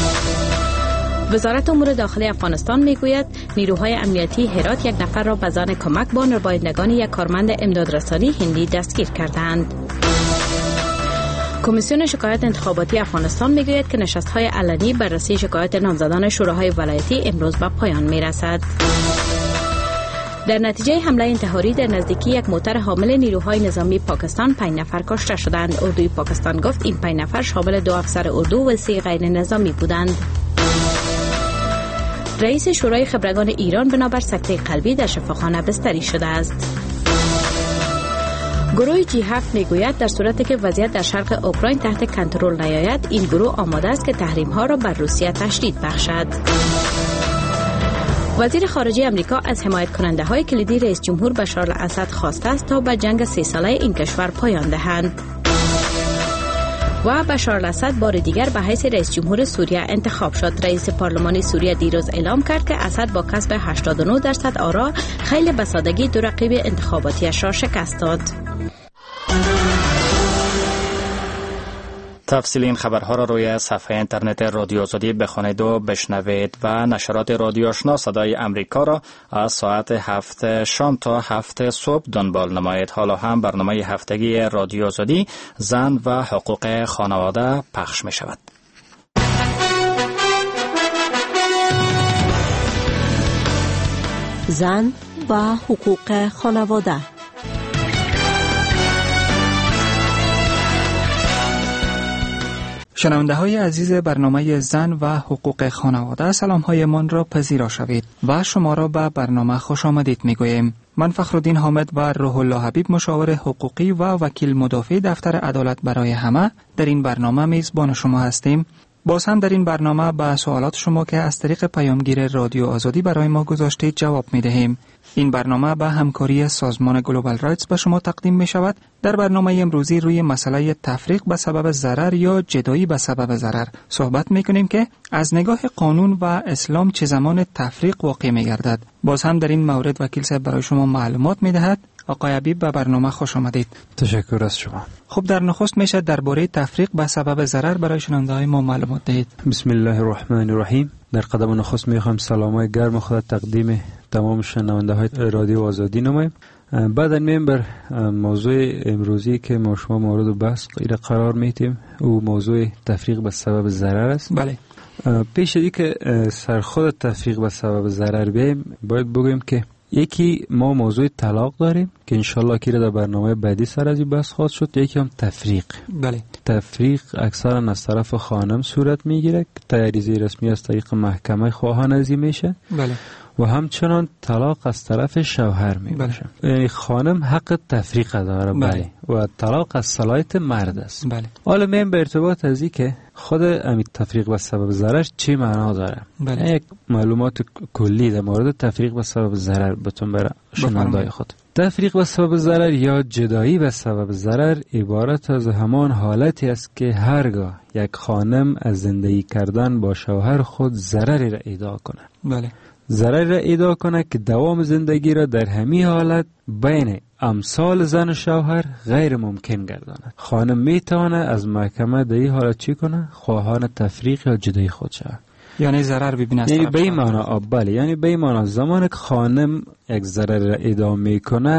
وزارت امور داخلی افغانستان میگوید نیروهای امنیتی هرات یک نفر را به ظن کمک با نمایندگان یک کارمند امدادرسانی هندی دستگیر کردند. کمیسیون شکایت انتخاباتی افغانستان میگوید که نشست‌های علنی بررسی شکایت نامزدان شوراهای ولایتی امروز به پایان میرسد. در نتیجه حمله انتحاری در نزدیکی یک موتر حامل نیروهای نظامی پاکستان 5 نفر کشته شدند. اردوی پاکستان گفت این 5 نفر شامل 2 افسر اردو و 3 غیر نظامی بودند. رئیس شورای خبرگان ایران بنابر سکته قلبی در شفاخانه بستری شده است. گروه G7 میگوید در صورتی که وضعیت در شرق اوکراین تحت کنترل نیاید، این گروه آماده است که تحریم‌ها را بر روسیه تشدید بخشد. وزیر خارجه امریکا از حمایت کننده های کلیدی رئیس جمهور بشار الاسد خواسته است تا به جنگ 3 ساله این کشور پایان دهند. و بشار الاسد بار دیگر به حیث رئیس جمهور سوریه انتخاب شد. رئیس پارلمانی سوریه دیروز اعلام کرد که اسد با کسب 89% آرا خیلی به سادگی دو رقیب انتخاباتیش را شکست داد. تفصیل این خبرها را روی صفحه اینترنت رادیو آزادی بخوانید و بشنوید و نشرات رادیو آشنا صدای امریکا را از ساعت 7 شام تا 7 صبح دنبال نمایید. حالا هم برنامه هفتگی رادیو آزادی زن و حقوق خانواده پخش می شود. زن و حقوق خانواده. شنونده های عزیز برنامه زن و حقوق خانواده، سلام های من را پذیرا شوید و شما را به برنامه خوش آمدید می گویم. من فخرالدین حامد و روح الله حبیب، مشاور حقوقی و وکیل مدافع دفتر عدالت برای همه، در این برنامه میزبان شما هستیم. باز هم در این برنامه به سوالات شما که از طریق پیامگیر رادیو آزادی برای ما گذاشتید جواب می دهیم. این برنامه به همکاری سازمان گلوبال رایتس به شما تقدیم می شود. در برنامه امروزی روی مسئله تفریق به سبب ضرر یا جدایی به سبب ضرر صحبت می کنیم که از نگاه قانون و اسلام چه زمان تفریق واقع می گردد. باز هم در این مورد وکیل صاحب برای شما معلومات می دهد. آقای حبیب به برنامه خوش آمدید. تشکر از شما. خب در نخست میشه درباره تفریق به سبب ضرر برای شنونده‌های ما معلومات دهید. بسم الله الرحمن الرحیم. در قدم نخست میخوام سلامای گرم خود تقدیم تمام شنونده‌های رادیو آزادی نماییم. بعد میم بر موضوع امروزی که ما شما مورد بحث قرار میتیم، او موضوع تفریق به سبب ضرر است. بله. پیش از اینکه سر خود تفریق به سبب ضرر بیم، باید بگویم که یکی ما موضوع طلاق داریم که انشالله که در برنامه بعدی سر از این بحث خواهد شد. یکی هم تفریق. بله. تفریق اکثرا از طرف خانم صورت میگیره که عریضه رسمی از طریق محکمه خواهان ازی میشه. بله. و همچنان طلاق از طرف شوهر میشه. یعنی خانم حق تفریق داره. بله. و طلاق از صلاحیت مرد است. بله. حالا من به ارتباط از این که خود امی تفریق به سبب ضرر چی معنا داره؟ بله. یک معلومات کلی در مورد تفریق به سبب ضرر بهتون برای شنونده‌های خود. تفریق به سبب ضرر یا جدایی به سبب ضرر عبارت از همان حالتی است که هرگاه یک خانم از زندگی کردن با شوهر خود ضرری را ایجاد کنه. بله. ضرر را ایجاد کنه که دوام زندگی را در همین حالت بین امثال زن و شوهر غیر ممکن گرداند. خانم میتونه از محکمه در این حالت چی کنه؟ خواهان تفریق یا جدایی خود شود. یعنی ضرر ببینه. یعنی به معنا بله، یعنی به معنا زمان که خانم یک ضرر را ایجاد میکنه،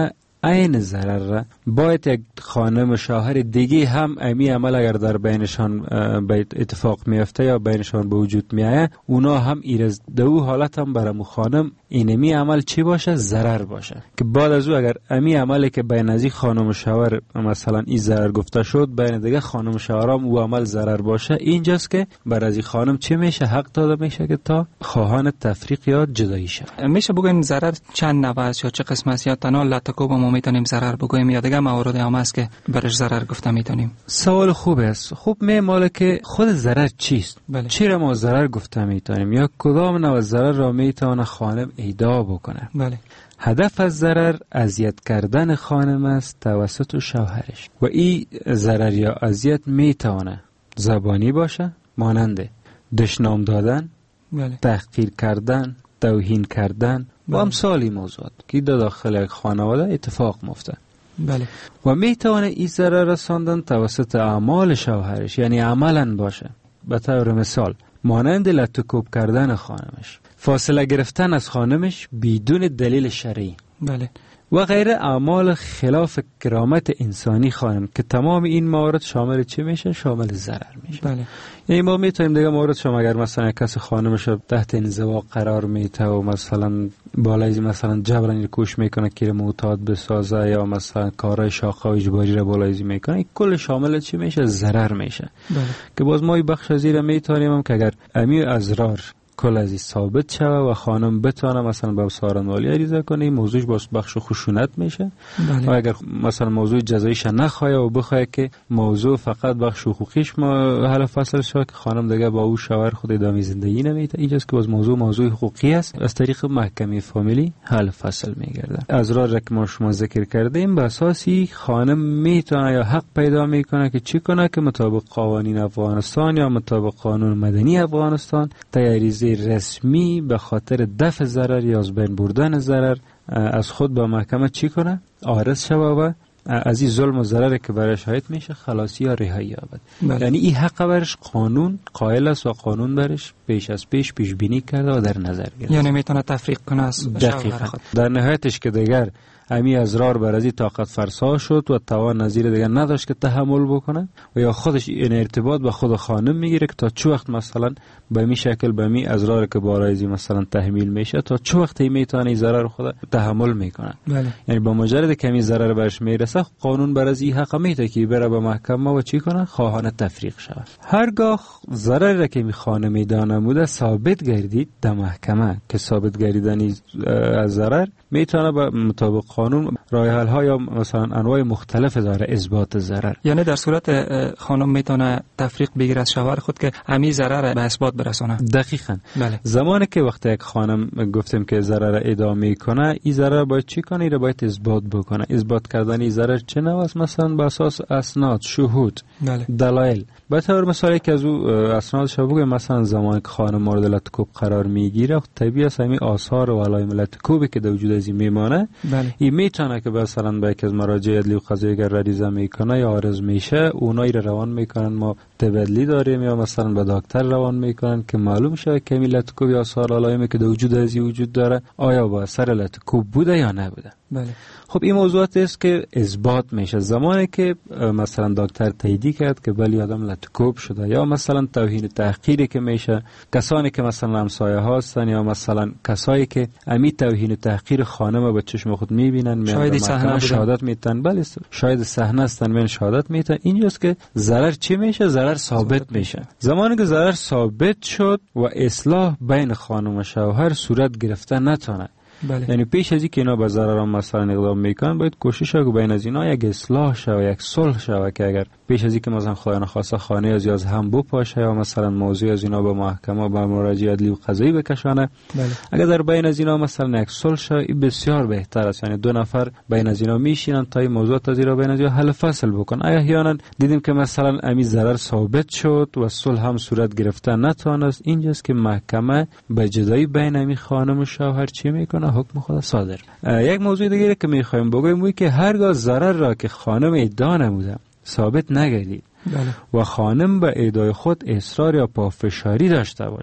عین ضرر را باید یک خانم و شوهر دیگه هم امی عمل اگر در بینشان به اتفاق میفته یا بینشان به وجود میایه، اونا هم ایرز دو حالت هم برای خانم اینمی عمل چی باشه؟ ضرر باشه. که بعد از او اگر امی عملی که بین از خانم و شوهر مثلا این ضرر گفته شد، بین دیگه خانم و شوهر هم او عمل ضرر باشه، اینجاست که بر از خانم چی میشه؟ حق داده میشه که تا خواهان تفریق یا جدایی شه. میشه بگویم ضرر چند نوع است یا چه قسم است، یا تنها لطکوب ما میتونیم ضرر بگویم یا دیگه موارد هم است که برش ضرر گفته میتونیم؟ سوال خوب است. خوب میماله که خود ضرر چیست؟ بله. چرا ما ضرر گفته میتونیم یا کدام نوع ضرر را میتونه خانم ایدا بکنه؟ بله. هدف از ضرر اذیت کردن خانم است توسط شوهرش و این ضرر یا اذیت میتونه زبانی باشه، مانند دشنام دادن، بله. تحقیر کردن، توهین کردن و امثال موضوعات که در داخل یک خانواده اتفاق میفته. بله. و میتونه این ضرر رساندن توسط اعمال شوهرش، یعنی عملاً باشه. به طور مثال مانند لطکوب کردن خانمش، فاصله گرفتن از خانمش بدون دلیل شرعی، بله، و غیره اعمال خلاف کرامت انسانی خانم که تمام این موارد شامل چی میشه؟ شامل ضرر میشه. بله. یعنی ما میتونیم دیگه مورد شما اگر مثلا کسی خانمش تحت انزوا قرار میته و مثلا بالای مثلا جبران کوش میکنه که معتاد بسازه یا مثلا کارهای شاقه و اجباری را بالایزی میکنه، این کل شامل چی میشه؟ ضرر میشه. بله. که باز ما بخش از این میتونیم که اگر امی ازرار کل از این ثابت شوه و خانم بتونه مثلا به سازمان مالی عریضه کنه، این موضوعش باز بخش خشونت میشه. بله. و اگر مثلا موضوع جزاییش نخواه و بخواه که موضوع فقط بخش حقوقیش حل فصل شد که خانم دیگه با او شوهر خود ادامه زندگی نمیده، اینجاست که باز موضوع حقوقی است، از طریق محکمه فامیلی حل فصل میگرده. ازرار را که ما شما ذکر کردیم به اساسی خانم میتونه یا حق پیدا میکنه که چی کنه؟ که مطابق قوانین افغانستان یا مطابق قانون مدنی افغانستان تیاریزی رسمی به خاطر دفع ضرر یا از بین بردن ضرر از خود به محکمه چی کنه؟ عارض شوه و از این ظلم و ضرر که برش حایت میشه خلاصی یا رهایی یابد. یعنی این حق برش قانون قائل است و قانون برش پیش از پیش بینی کرده و در نظر گرفته. یعنی میتونه تفریق کنه از شوهر خود. در نهایتش که دیگر امی ازرار بر از طاقت فرسا شد و توان نظیر دیگر نداشت که تحمل بکنه و یا خودش این ارتباط به خود خانم میگیره که تا چه وقت مثلا به می شکل به می ازرار که بالایزی مثلا تحمیل میشه تا چه وقت میتونه این ضرر خود تحمل میکنه. بله. یعنی با مجرد که این ضرر برش میرسه قانون بر از این حق میده که بره به محکمه و چی کنه؟ خواهان تفریق شود. هرگاه ضرر که می خانم میدانه بوده ثابت گردید در محکمه که ثابت گردیدن از ضرر میتونه به مطابق قانون راه حل ها یا مثلا انواع مختلف داره اثبات ضرر. یعنی در صورت خانم میتونه تفریق بگیره از شوهر خود که همین ضرر به اثبات برسونه. دقیقاً. بله. زمانی که وقتی یک خانم گفتیم که ضرر ادامه کنه، این ضرر باید چی کنه؟ این باید اثبات بکنه. اثبات کردن این ضرر چه نوع است؟ مثلا به اساس اسناد، شهود، بله. دلایل. به طور مثال که از او اسنادش بگیم مثلا زمانی که خانم مورد لطکوب قرار میگیره طبیعی است همین آثار و علائم لطکوبی که در وجود از این میمانه، بله. این میتونه که مثلا به یک از مراجع عدلی و قضایی اگر عریضه میکنه یا عارض میشه اونایی رو روان میکنن ما تبدیلی داریم یا مثلا به دکتر روان میکنن که معلوم شه که همین لطکوب یا آثار علائمی که در وجود از این وجود داره آیا با اثر لطکوب بوده یا نبوده. بله. خب این موضوعات است که اثبات میشه زمانی که مثلا دکتر تایید کرد که بلی آدم لطکوب شده، یا مثلا توهین تحقیری که میشه کسانی که مثلا همسایه هستن یا مثلا کسایی که امی توهین تحقیر خانم به چشم خود میبینن شاهد صحنه شهادت میتن، بله شاهد صحنه هستن من شهادت میتن، اینجاست که ضرر چی میشه؟ ضرر ثابت میشه. زمانی که ضرر ثابت شد و اصلاح بین خانم و شوهر صورت گرفته نتونه، بله. یعنی پیش از اینکه اینا به ضرر هم مثلا اقدام میکنن باید کوشش کنه که بین از اینا یک اصلاح شوه، یک صلح شوه که اگر پیش از اینکه مثلا خدای نخواسته خانه از هم بپاشه یا مثلا موضوع از اینا به محکمه به مراجع عدلی و قضایی بکشانه، بله. اگر در بین از اینا مثلا یک صلح شوه این بسیار بهتر است. یعنی دو نفر بین از اینا میشینن تا این موضوع از اینا بین از اینا حل فصل بکنن. احیانا دیدیم که مثلا امی ضرر ثابت شد و صلح هم صورت گرفته نتونست، اینجاست که محکمه به جدایی بین امی خانم و شوهر چی میکنه؟ حکم خود صادر. یک موضوع دیگه که میخوایم بگویم که هرگاه ضرر را که خانم ادعا نموده ثابت نگردید، بله. و خانم به ادعای خود اصرار یا پافشاری داشته باشه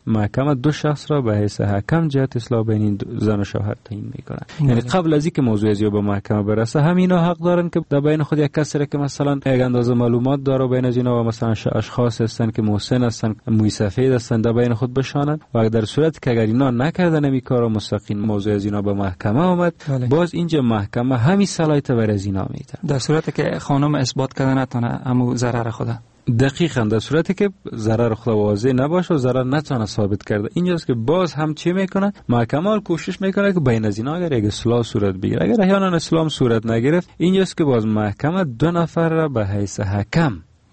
محکمه دو شخص را به حیث حکم جهت اصلاح بین زن و شوهر تعیین میکنه. یعنی قبل از اینکه موضوع ازیو به محکمه برسه همینا حق دارن که در بین خود یک کسی را که مثلا یک اندازه معلومات داره بین از اینا و مثلا اشخاص هستن که محسن هستن، موی سفید هستن، در بین خود بشانن و در صورتی که اگر اینا نکردن این کارو مستقیم موضوع از اینا به محکمه آمد، باز اینجا محکمه همین صلاحیت بر از اینا میده. در صورتی که خانم اثبات کنه نتونه امو ضرر خود. دقیقاً در صورتی که ضرر خود واضح نباشه و ضرر نتونه ثابت کرده، اینجاست که باز هم چی میکنه؟ محکمه کوشش میکنه که بین از اینا اگر یک اصلاح صورت بگیره. اگر احیانا اصلاح صورت نگرفت، اینجاست که باز محکمه دو نفر را به حیث حکم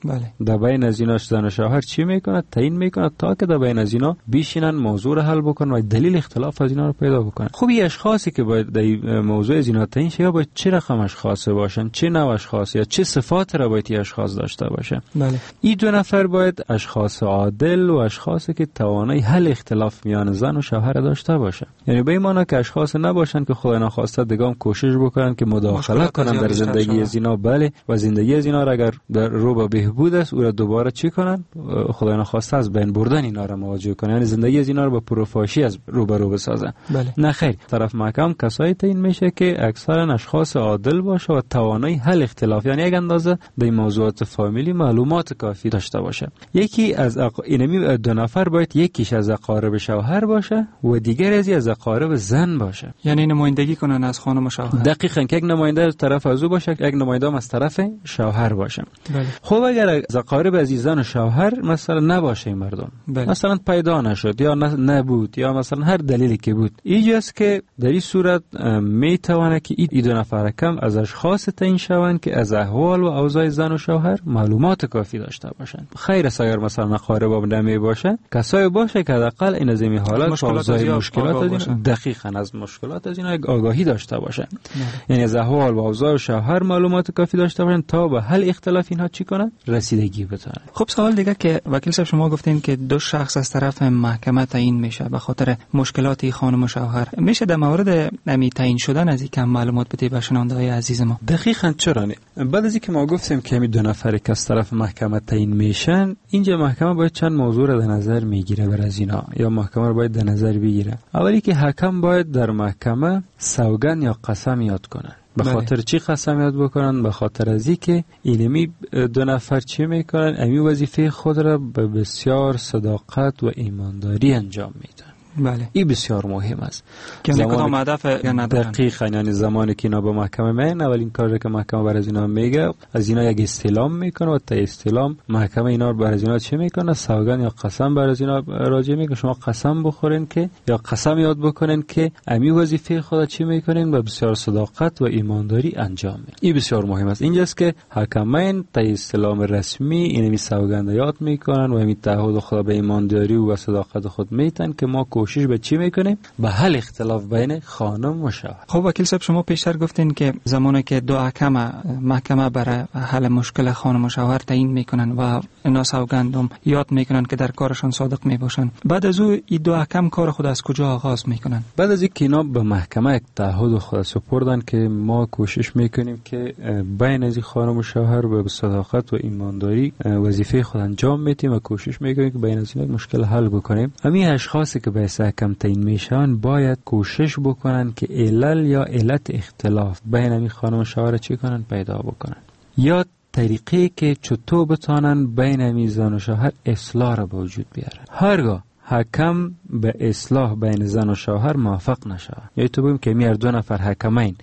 در بین از اینا زن و شوهر چی میکنه؟ تعیین میکنه تا که در بین از اینا بیشینن موضوع رو حل بکنن و دلیل اختلاف از اینا رو پیدا بکنن. خب این اشخاصی که باید در موضوع از اینا تعیین شه، یا باید چه رقم اشخاص باشن، چه نوع اشخاص یا چه صفات را باید این اشخاص داشته باشه. این دو نفر باید اشخاص عادل و اشخاصی که توانایی حل اختلاف میان زن و شوهر داشته باشه. یعنی به این معنی که اشخاص نباشن که خدای ناخواسته دیگه کوشش بکنن که مداخله کنن در زندگی از اینا، و زندگی از اینا را اگر در رو به بود است او را دوباره چی کنن؟ خدای نخواسته از بین بردن اینا را مواجه کنن، یعنی زندگی از اینا را به پروفاشی از رو به رو بسازن. نه خیر، طرف محکم کسایی تعیین میشه که اکثرا اشخاص عادل باشه و توانایی حل اختلاف، یعنی یک اندازه در موضوعات فامیلی معلومات کافی داشته باشه. یکی از اینمی دو نفر باید یکیش از اقارب شوهر باشه و دیگر از اقارب زن باشه، یعنی نمایندگی کنن از خانم و شوهر. دقیقاً که یک نماینده از طرف از او باشه، یک نماینده از طرف شوهر باشه. خب اگر از اقارب عزیزان و شوهر مثلا نباشه این مردم، مثلا پیدا نشد یا نبود یا مثلا هر دلیلی که بود، اینجاست که در این صورت میتونه که این دو نفر کم از اشخاص تعیین شوند که از احوال و اوضاع زن و شوهر معلومات کافی داشته باشند. خیر است اگر مثلا اقارب نمی باشه، کسایی باشه که حداقل این از این حالات مشکلات از این دقیقاً از مشکلات از اینا آگاهی داشته باشند، یعنی از احوال و اوضاع شوهر معلومات کافی داشته باشند تا به حل اختلاف اینها چی کنن؟ رسیدگی بتونه. خب سوال دیگه که وکیل صاحب شما گفتین که دو شخص از طرف محکمه تعیین میشه به خاطر مشکلات خانم و شوهر، میشه در مورد نمی تعیین شدن از این کم معلومات بدی به شنونده‌های عزیز ما؟ دقیقاً چرا نه؟ بعد از اینکه ما گفتیم که می دو نفر که از طرف محکمه تعیین میشن، اینجا محکمه باید چند موضوع را در نظر میگیره بر از اینا، یا محکمه رو باید در نظر بگیره. اولی که حکم باید در محکمه سوگند یا قسم یاد کنه. به خاطر چی قسم یاد بکنن؟ به خاطر از اینکه اینمی دو نفر چی میکنن؟ امی وظیفه خود را به بسیار صداقت و ایمانداری انجام میدن. بله. این بسیار مهم است. که کدام هدف ندارن. دقیقاً، یعنی زمانی که اینا به محکمه میان، اولین کاری که محکمه بر از اینا میگه، از اینا یک استلام میکنه و تا استلام محکمه اینا رو بر از اینا چه میکنه؟ سوگند یا قسم بر از اینا راجع میگه شما قسم بخورین که یا قسم یاد بکنین که امی وظیفه خود چی میکنین به بسیار صداقت و ایمانداری انجام میدین. این بسیار مهم است. اینجاست که حکمین تا استلام رسمی اینمی سوگند یاد میکنن و امی تعهد خود به ایمانداری و صداقت خود میتن که ما کوشش به چی میکنیم؟ به حل اختلاف بین خانم و شوهر. خب وکیل صاحب شما پیشتر گفتین که زمانی که دو حکم محکمه برای حل مشکل خانم و شوهر تعیین میکنن و اینا سوگندم یاد میکنن که در کارشان صادق میباشن، بعد از او این دو حکم کار خود از کجا آغاز میکنن؟ بعد از اینکه اینا به محکمه یک تعهد خود سپردن که ما کوشش میکنیم که بین از خانم و شوهر به صداقت و ایمانداری وظیفه خود انجام میدیم و کوشش میکنیم که بین از اینا مشکل حل بکنیم، همین اشخاصی که به حکم تعیین میشن باید کوشش بکنن که علل یا علت اختلاف بین این خانم و شوهر چی کنن؟ پیدا بکنن، یا طریقی که چطور بتانن بین این زن و شوهر اصلاح را به وجود بیارن. هرگاه حکم به اصلاح بین زن و شوهر موافق نشه، یعنی تو بگیم که می دو نفر حکمین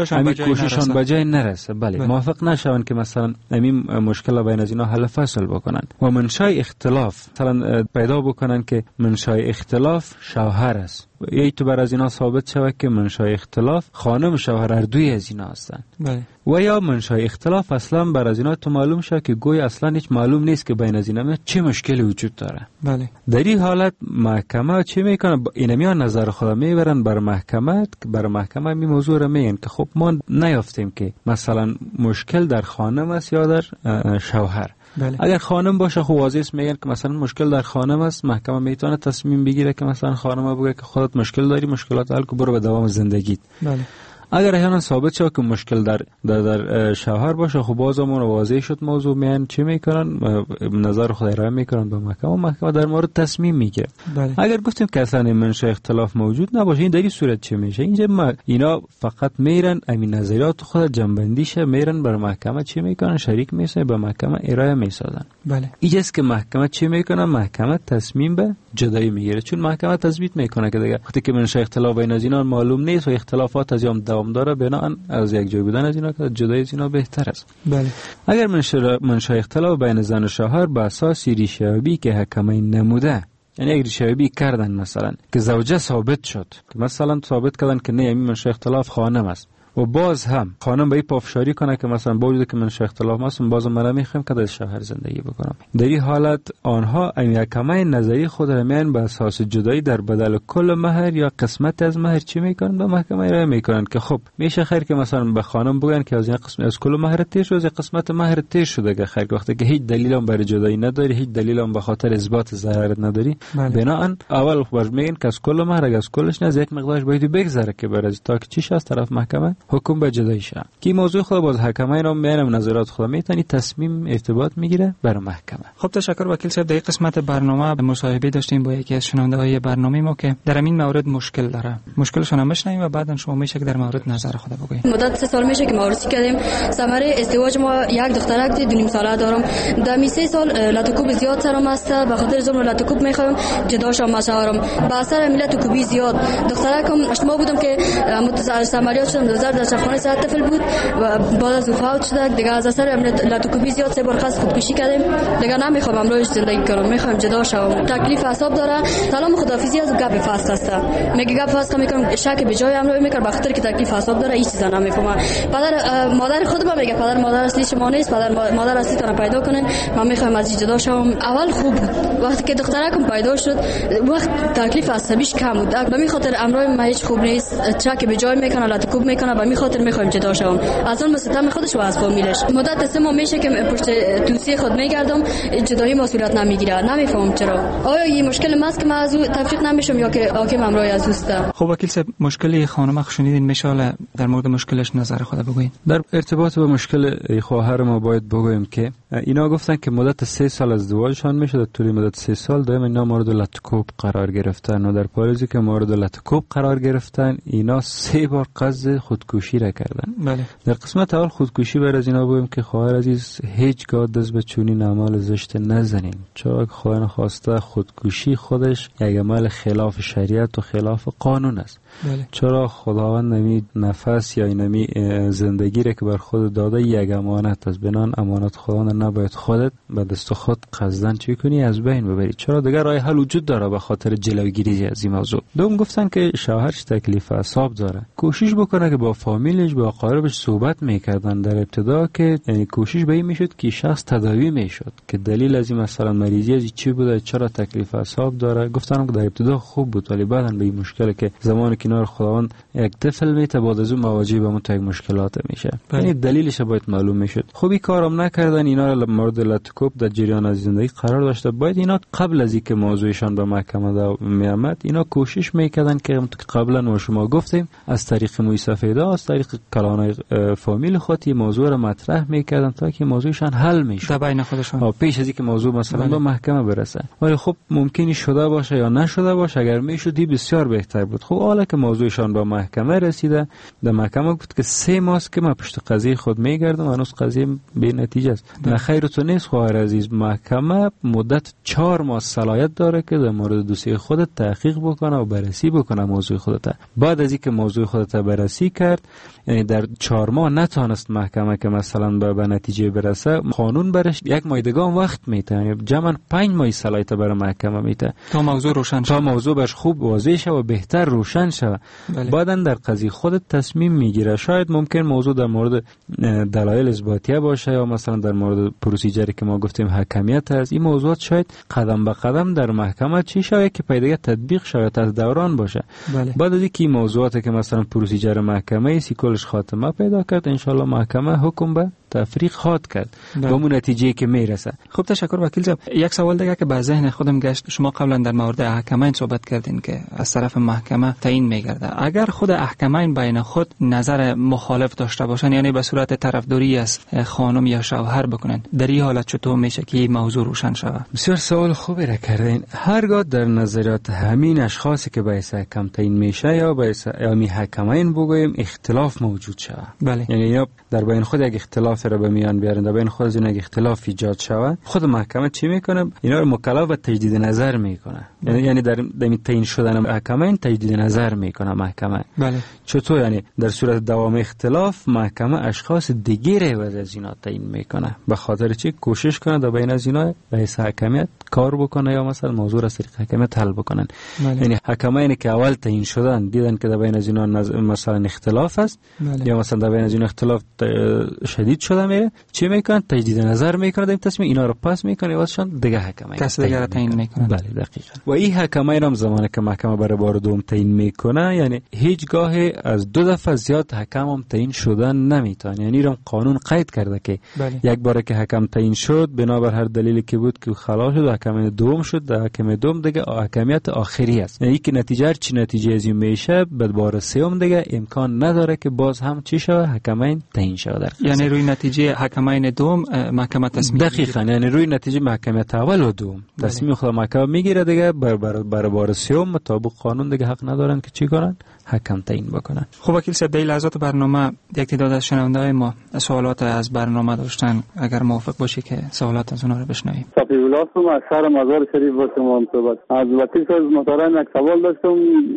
کوشششان به جای نرسه، بله موافق نشون که مثلا همین مشکل بین از اینا حل فصل بکنن و منشأ اختلاف مثلا پیدا بکنن که منشأ اختلاف شوهر است، یعنی تو بر از اینا ثابت شود که منشأ اختلاف خانم و شوهر هر دوی از اینا هستند، بله. و یا منشأ اختلاف اصلا بر از اینا تو معلوم شد که گوی اصلا هیچ معلوم نیست که بین از اینا چه مشکلی وجود داره، بله. در این حالت محکمه چی میکنه؟ اینمی نظر خود میبرن بر محکمه می موضوع را میگن که خب ما نیافتیم که مثلا مشکل در خانم است یا در شوهر. بله. اگر خانم باشه خب واضح است میگن که مثلا مشکل در خانم است، محکمه میتونه تصمیم بگیره که مثلا خانم بگه که خودت مشکل داری، مشکلات حل کن، برو به دوام زندگیت. بله. اگر احیانا ثابت شد که مشکل در شوهر باشه، خب بازمون واضح شد موضوع، میان چی میکنن؟ نظر خود ارائه میکنن به محکمه و محکمه در مورد تصمیم میگیره. بله. اگر گفتیم که اصلا منشأ اختلاف موجود نباشه، این در این صورت چی میشه؟ اینجا اینا فقط میرن همین نظریات خود جنبندیشه، میرن بر محکمه چی میکنن؟ شریک میشه، به محکمه ارائه میسازن. بله. اینجاست که محکمه چی میکنه؟ محکمه تصمیم به جدایی میگیره، چون محکمه تثبیت میکنه که دیگه وقتی که منشأ اختلاف بین از اینا معلوم نیست و اختلافات از ایام دوام داره، بنابراین از یک جای بودن از اینا که جدایی از اینا بهتر است. بله. اگر منشأ اختلاف بین زن و شوهر به اساس ریشه‌یابی که حکمین نموده، یعنی اگر ریشه‌یابی کردن مثلا که زوجه ثابت شد، که مثلا ثابت کردن که نه این منشأ اختلاف خانم است و باز هم خانم به این پافشاری کنه که مثلا با وجود که منشأ اختلاف است، باز من میخوام که در شوهر زندگی بکنم، در این حالت آنها حکمه نظری خود را میان به اساس جدایی در بدل کل مهر یا قسمت از مهر چی میکنن؟ به محکمه ارائه میکنن که خب میشه خیر که مثلا به خانم بگن که از این قسمت از کل مهر تیر شده، از قسمت مهر تیر شده، که خیر وقتی که هیچ دلیل هم برای جدایی نداری، هیچ دلیل هم به خاطر اثبات ضرر نداری، بنابراین اول خبر میگن که از کل مهر از کلش نه، از یک مقدارش باید بگذره که برای تا که چیش از طرف محکمه حکم به جدایی شه. کی موضوع خود باز حکمه اینا میانم نظرات خود میتونی تصمیم ارتباط میگیره برای محکمه. خب تشکر وکیل صاحب. در قسمت برنامه مصاحبه داشتیم با یکی از شنونده‌های برنامه ما که در این مورد مشکل داره. مشکلشون هم بشنویم و بعداً شما میشه که در مورد نظر خود بگویید. مدت 3 سال میشه که ما عروسی کردیم. ثمره ازدواج ما یک دخترک 2.5 ساله دارم. در 3 سال لاتوکوب زیاد سرم است، به خاطر زوم لاتوکوب میخوام جدا شم مشاورم. با اثر ملت کوبی زیاد دخترکم اشتما بودم که عملیات شدم 2000 در شفاخانه صحت طفل بود و بعد از وفات شد دیگه از اثر لاتوکوبی زیاد 3 بار قصد خودکشی کردیم. دیگه نمیخوام امروز زندگی کنم، میخوام جدا شوم. تکلیف حساب داره. سلام خدافیزی از گپ فاست است. میگه گپ فاست میکنم، شک به جای امروز میکنم به خاطر که تکلیف حساب داره، هیچ چیزا نمیفهمم. پدر مادر خودم میگه پدر مادر اصلی شما نیست، پدر مادر اصلی تو پیدا کنین، من میخوام از جدا شوم. اول خوب بود، وقتی که دخترکم پیدا شد وقت تکلیف عصبیش کم بود، به می خاطر امروز ما هیچ خوب نیست، شک به جای میکنه، لاتوکوب میکنه، به می خاطر میخوام جدا شوم از اون مستم خودش و از فامیلش. مدت 3 ماه میشه که پشت توصیه خود میگردم، جدایی مسئولیت نمیگیره. نمیفهمم چرا. آیا این مشکل ماست که من از تفریق نمیشم یا که حاکم امروز از دوسته؟ خب وکیل صاحب، مشکل خانم شنیدین، میشه در مورد مشکلش نظر خود بگوین؟ در ارتباط به مشکل خواهر ما باید بگویم که اینا گفتن که مدت 3 سال ازدواجشان میشه، در طول مدت 3 سال دائما اینا مورد لاتوکوب قرار گرفتن و در پاریزی که مورد لاتوکوب قرار گرفتن اینا 3 بار قصد خودکشی را کردن. بله. در قسمت اول خودکشی بر از اینا بگویم که خواهر عزیز هیچگاه دست به چنین اعمال زشت نزنین، چون خواهر خواسته خودکشی خودش یک عمل خلاف شریعت و خلاف قانون است. بله. چرا خداوند نمی نفس یا نمی زندگی را که بر خود داده یک امانت است، بنان امانت خداوند نباید خودت به دست خود قصدن چی کنی از بین ببری. چرا دیگر راه حل وجود داره به خاطر جلوگیری از این موضوع. دوم گفتن که شوهرش تکلیف حساب داره، کوشش بکنه که با فامیلش با اقاربش صحبت میکردن در ابتدا، که یعنی کوشش به این میشد که شخص تداوی میشد که دلیل از این مثلا مریضی از چی بوده، چرا تکلیف حساب داره. گفتن که در ابتدا خوب بود ولی بعداً به این مشکل که زمان کنار خداوند یک طفل میته بعد از اون مواجه به متوجه مشکلات میشه، یعنی دلیلش باید معلوم میشد. خوبی کارم نکردن اینا را مورد لاتوکوب در جریان از زندگی قرار داشته. باید اینا قبل از اینکه موضوعشان به محکمه میامد اینا کوشش میکردن که قبلا ما شما گفتیم از طریق موی سفیده، از طریق کلانای فامیل خودی موضوع را مطرح میکردن تا که موضوعشان حل میشه بین خودشان پیش از اینکه موضوع مثلا به محکمه برسه. ولی خب ممکنی شده باشه یا نشده باشه، اگر میشدی بسیار بهتر بود. خب حالا که موضوعشان به محکمه رسیده، در محکمه گفت که 3 ماه که من پشت قضیه خود میگردم و هنوز قضیه بی نتیجه است. نه خیر تو نیست خواهر عزیز، محکمه مدت 4 ماه صلاحیت داره که در مورد دوسیه خودت تحقیق بکنه و بررسی بکنه موضوع خودت. بعد از اینکه موضوع خودت بررسی کرد، یعنی در 4 ماه نتونست محکمه که مثلا به نتیجه برسه، قانون برش 1 ماه دیگه وقت میده، یعنی جمعاً 5 ماه صلاحیت برای محکمه میده تا موضوع روشن شه، تا موضوع برش خوب واضح شه و بهتر روشن شه. بعداً در قضیه خودت تصمیم میگیره. شاید ممکن موضوع در مورد دلایل اثباتیه باشه یا مثلا در مورد پروسیجری که ما گفتیم حکمیت است. این موضوعات شاید قدم به قدم در محکمه چی شه که پیدا تطبیق شود از دوران باشه. بعد از اینکه این موضوعاتی که مثلا پروسیجر محکمه سی کلش خاتمه پیدا کرد، ان شاء الله محکمه حکم به تفریق حاد کرد با اون نتیجه که میرسه. خب تشکر وکیل صاحب. یک سوال دیگه که به ذهن خودم گشت، شما قبلا در مورد احکامین صحبت کردین که از طرف محکمه تعیین میگرده. اگر خود احکامین بین خود نظر مخالف داشته باشن، یعنی به صورت طرفداری از خانم یا شوهر بکنن، در این حالت چطور میشه که این موضوع روشن شود؟ بسیار سوال خوبی را کردین. هرگاه در نظریات همین اشخاصی که باعث حکم تعیین میشه یا باعث اعلامی حکمین بگوییم اختلاف موجود شود، بله. یعنی اینا در بین خود یک اختلاف را به میان بیارن، در بین خود یک اختلاف ایجاد شود، خود محکمه چی میکنه؟ اینا رو مکلف به تجدید نظر میکنه. یعنی در تعیین شدن حکمین تجدید نظر میکنه محکمه. بله. چطور؟ یعنی در صورت دوام اختلاف محکمه اشخاص دیگری عوض از اینا تعیین میکنه. به خاطر چی؟ کوشش کنه در بین از اینا باعث حکمیت کار بکنه یا مثلا موضوع را طریق حکمیت حل بکنن. بله. یعنی حکمینی که اول تعیین شدن دیدن که در بین از اینا مثلا اختلاف است، بله. یا مثلا در بین از اینا اختلاف شدید شده میره، چی میکنن؟ تجدید نظر میکنه، در این تصمیم اینا رو پس میکنه و ازشان دیگه حکمین کس دیگه را تعیین میکنه. بله دقیقاً. و این حکمین هم زمانی که محکمه برای بار دوم تعیین میکنه، یعنی هیچگاه از 2 دفعه زیاد حکم هم تعیین شدن نمیتونه. یعنی رو قانون قید کرده که بله. یک بار که حکم تعیین شد بنابر هر دلیلی که بود که خلاص شد، حکم دوم شد، در حکم دوم دیگه حکمیت آخری است. یعنی که نتیجه چی نتیجه از این میشه، بعد بار سوم دیگه امکان نداره که باز هم چی شود، حکمین تعیین شود. یعنی روی نتیجه حکمین دوم محکمه تصمیم دقیقاً، یعنی روی نتیجه محکمیت اول و دوم تصمیم خود محکمه میگیره دیگه. بر بار سوم مطابق قانون دیگه حق ندارن که چی کنن، حکم تعیین بکنن. خب وکیل صاحب، در لحظات برنامه یک تعداد از شنونده‌های ما سوالات از برنامه داشتن، اگر موافق باشی که سوالات از اونها رو بشنویم. صافی ولاسم از شهر مزار شریف با شما صحبت. از وکیل صاحب محترم یک سوال داشتم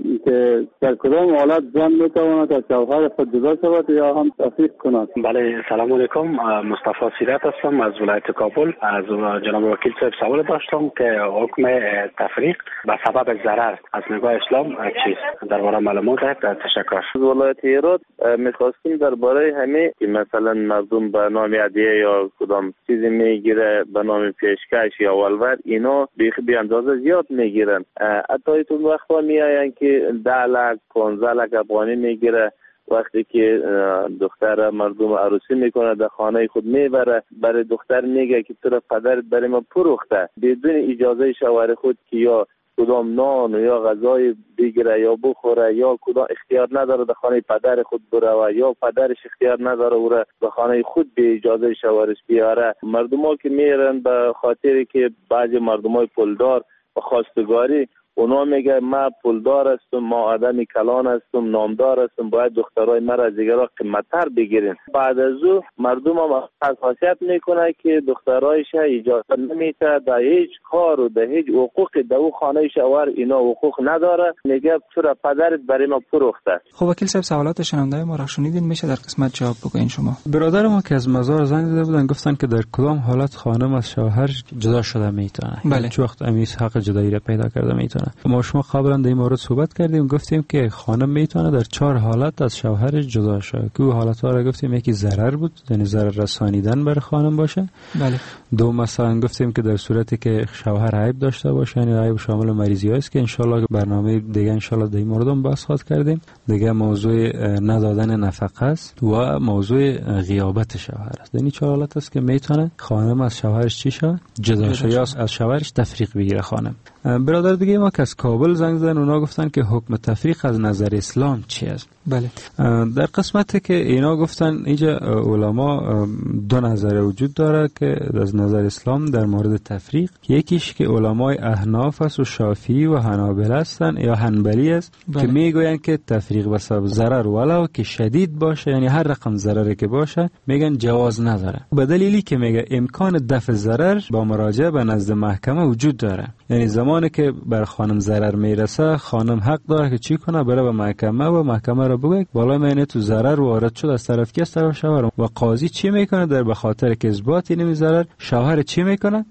که در کدام حالت زن میتواند از شوهر خود جدا شود یا هم تفریق کند؟ بله، سلام علیکم. مصطفی سیرت هستم از ولایت کابل. از جناب وکیل صاحب سوال داشتم که حکم تفریق به سبب ضرر از نگاه اسلام چیست؟ درباره معلومات تشکر. ولایت هرات میخواستیم درباره همه که مثلا مردم به نام عدیه یا کدام چیزی میگیره به نام پیشکش یا ولور، اینا به اندازه زیاد میگیرن. حتی تو وقتا میاین که 10 لک 15 لک افغانی میگیره. وقتی که دختر مردم عروسی میکنه در خانه خود میبره، برای دختر میگه که تو پدرت برای ما فروخته بدون اجازه شوهر خود که یا کدام نان یا غذای بگیره یا بخوره، یا کدام اختیار نداره در خانه پدر خود بره و یا پدرش اختیار نداره او را به خانه خود به اجازه شوهرش بیاره. مردم که میرن به خاطری که بعضی مردم های پولدار و خواستگاری، اونا میگه ما پولدار هستم، ما آدمی کلان هستم، نامدار هستم، باید دخترای مرا از دیگرها قیمت‌تر بگیرین. بعد از او مردم هم حساسیت میکنه که دخترایش اجازه نمیده در هیچ کار و در هیچ حقوقی در او خانه شوهر اینا حقوق نداره. میگه چرا پدرت برای ما فروخته. خب وکیل صاحب، سوالات شنونده ما را شنیدین، میشه در قسمت جواب بگین شما. برادر ما که از مزار زنگ زده بودن گفتن که در کدام حالت خانم از شوهر جدا شده میتونه. بله. چه وقت امیس حق جدایی را پیدا کرده میتونه. ما شما قبلا در این مورد صحبت کردیم، گفتیم که خانم میتونه در 4 حالت از شوهرش جدا شه. که حالت‌ها را گفتیم یکی ضرر بود، یعنی ضرر رسانیدن بر خانم باشه. بله. دو مثلا گفتیم که در صورتی که شوهر عیب داشته باشه، یعنی عیب شامل مریضی است که ان شاءالله برنامه دیگه ان شاءالله در این مورد هم بحث خواهد کردیم. دیگه موضوع ندادن نفقه است و موضوع غیابت شوهر است. یعنی 4 حالت است که میتونه خانم از شوهرش چی شه؟ جدا شه یا از شوهرش تفریق بگیره خانم. برادر دیگه ما که از کابل زنگ زدن، اونا گفتن که حکم تفریق از نظر اسلام چی است؟ بله. در قسمتی که اینا گفتن اینجا علما 2 نظر وجود داره که از نظر اسلام در مورد تفریق. یکیش که علمای احناف است و شافعی و حنابلة هستن یا حنبلی است. بله. که میگوین که تفریق به سبب ضرر ولو که شدید باشه، یعنی هر رقم ضرری که باشه میگن جواز نداره، به دلیلی که میگه امکان دفع ضرر با مراجعه به نزد محکمه وجود داره. یعنی زمانی که بر خانم ضرر میرسه، خانم حق داره که چی کنه؟ بره به محکمه و محکمه را بگه بالا معنی تو ضرر وارد شد از طرف کی؟ از طرف شوهر. و قاضی چی میکنه؟ در به خاطر که اثبات این ضرر، شوهر چی میکنه؟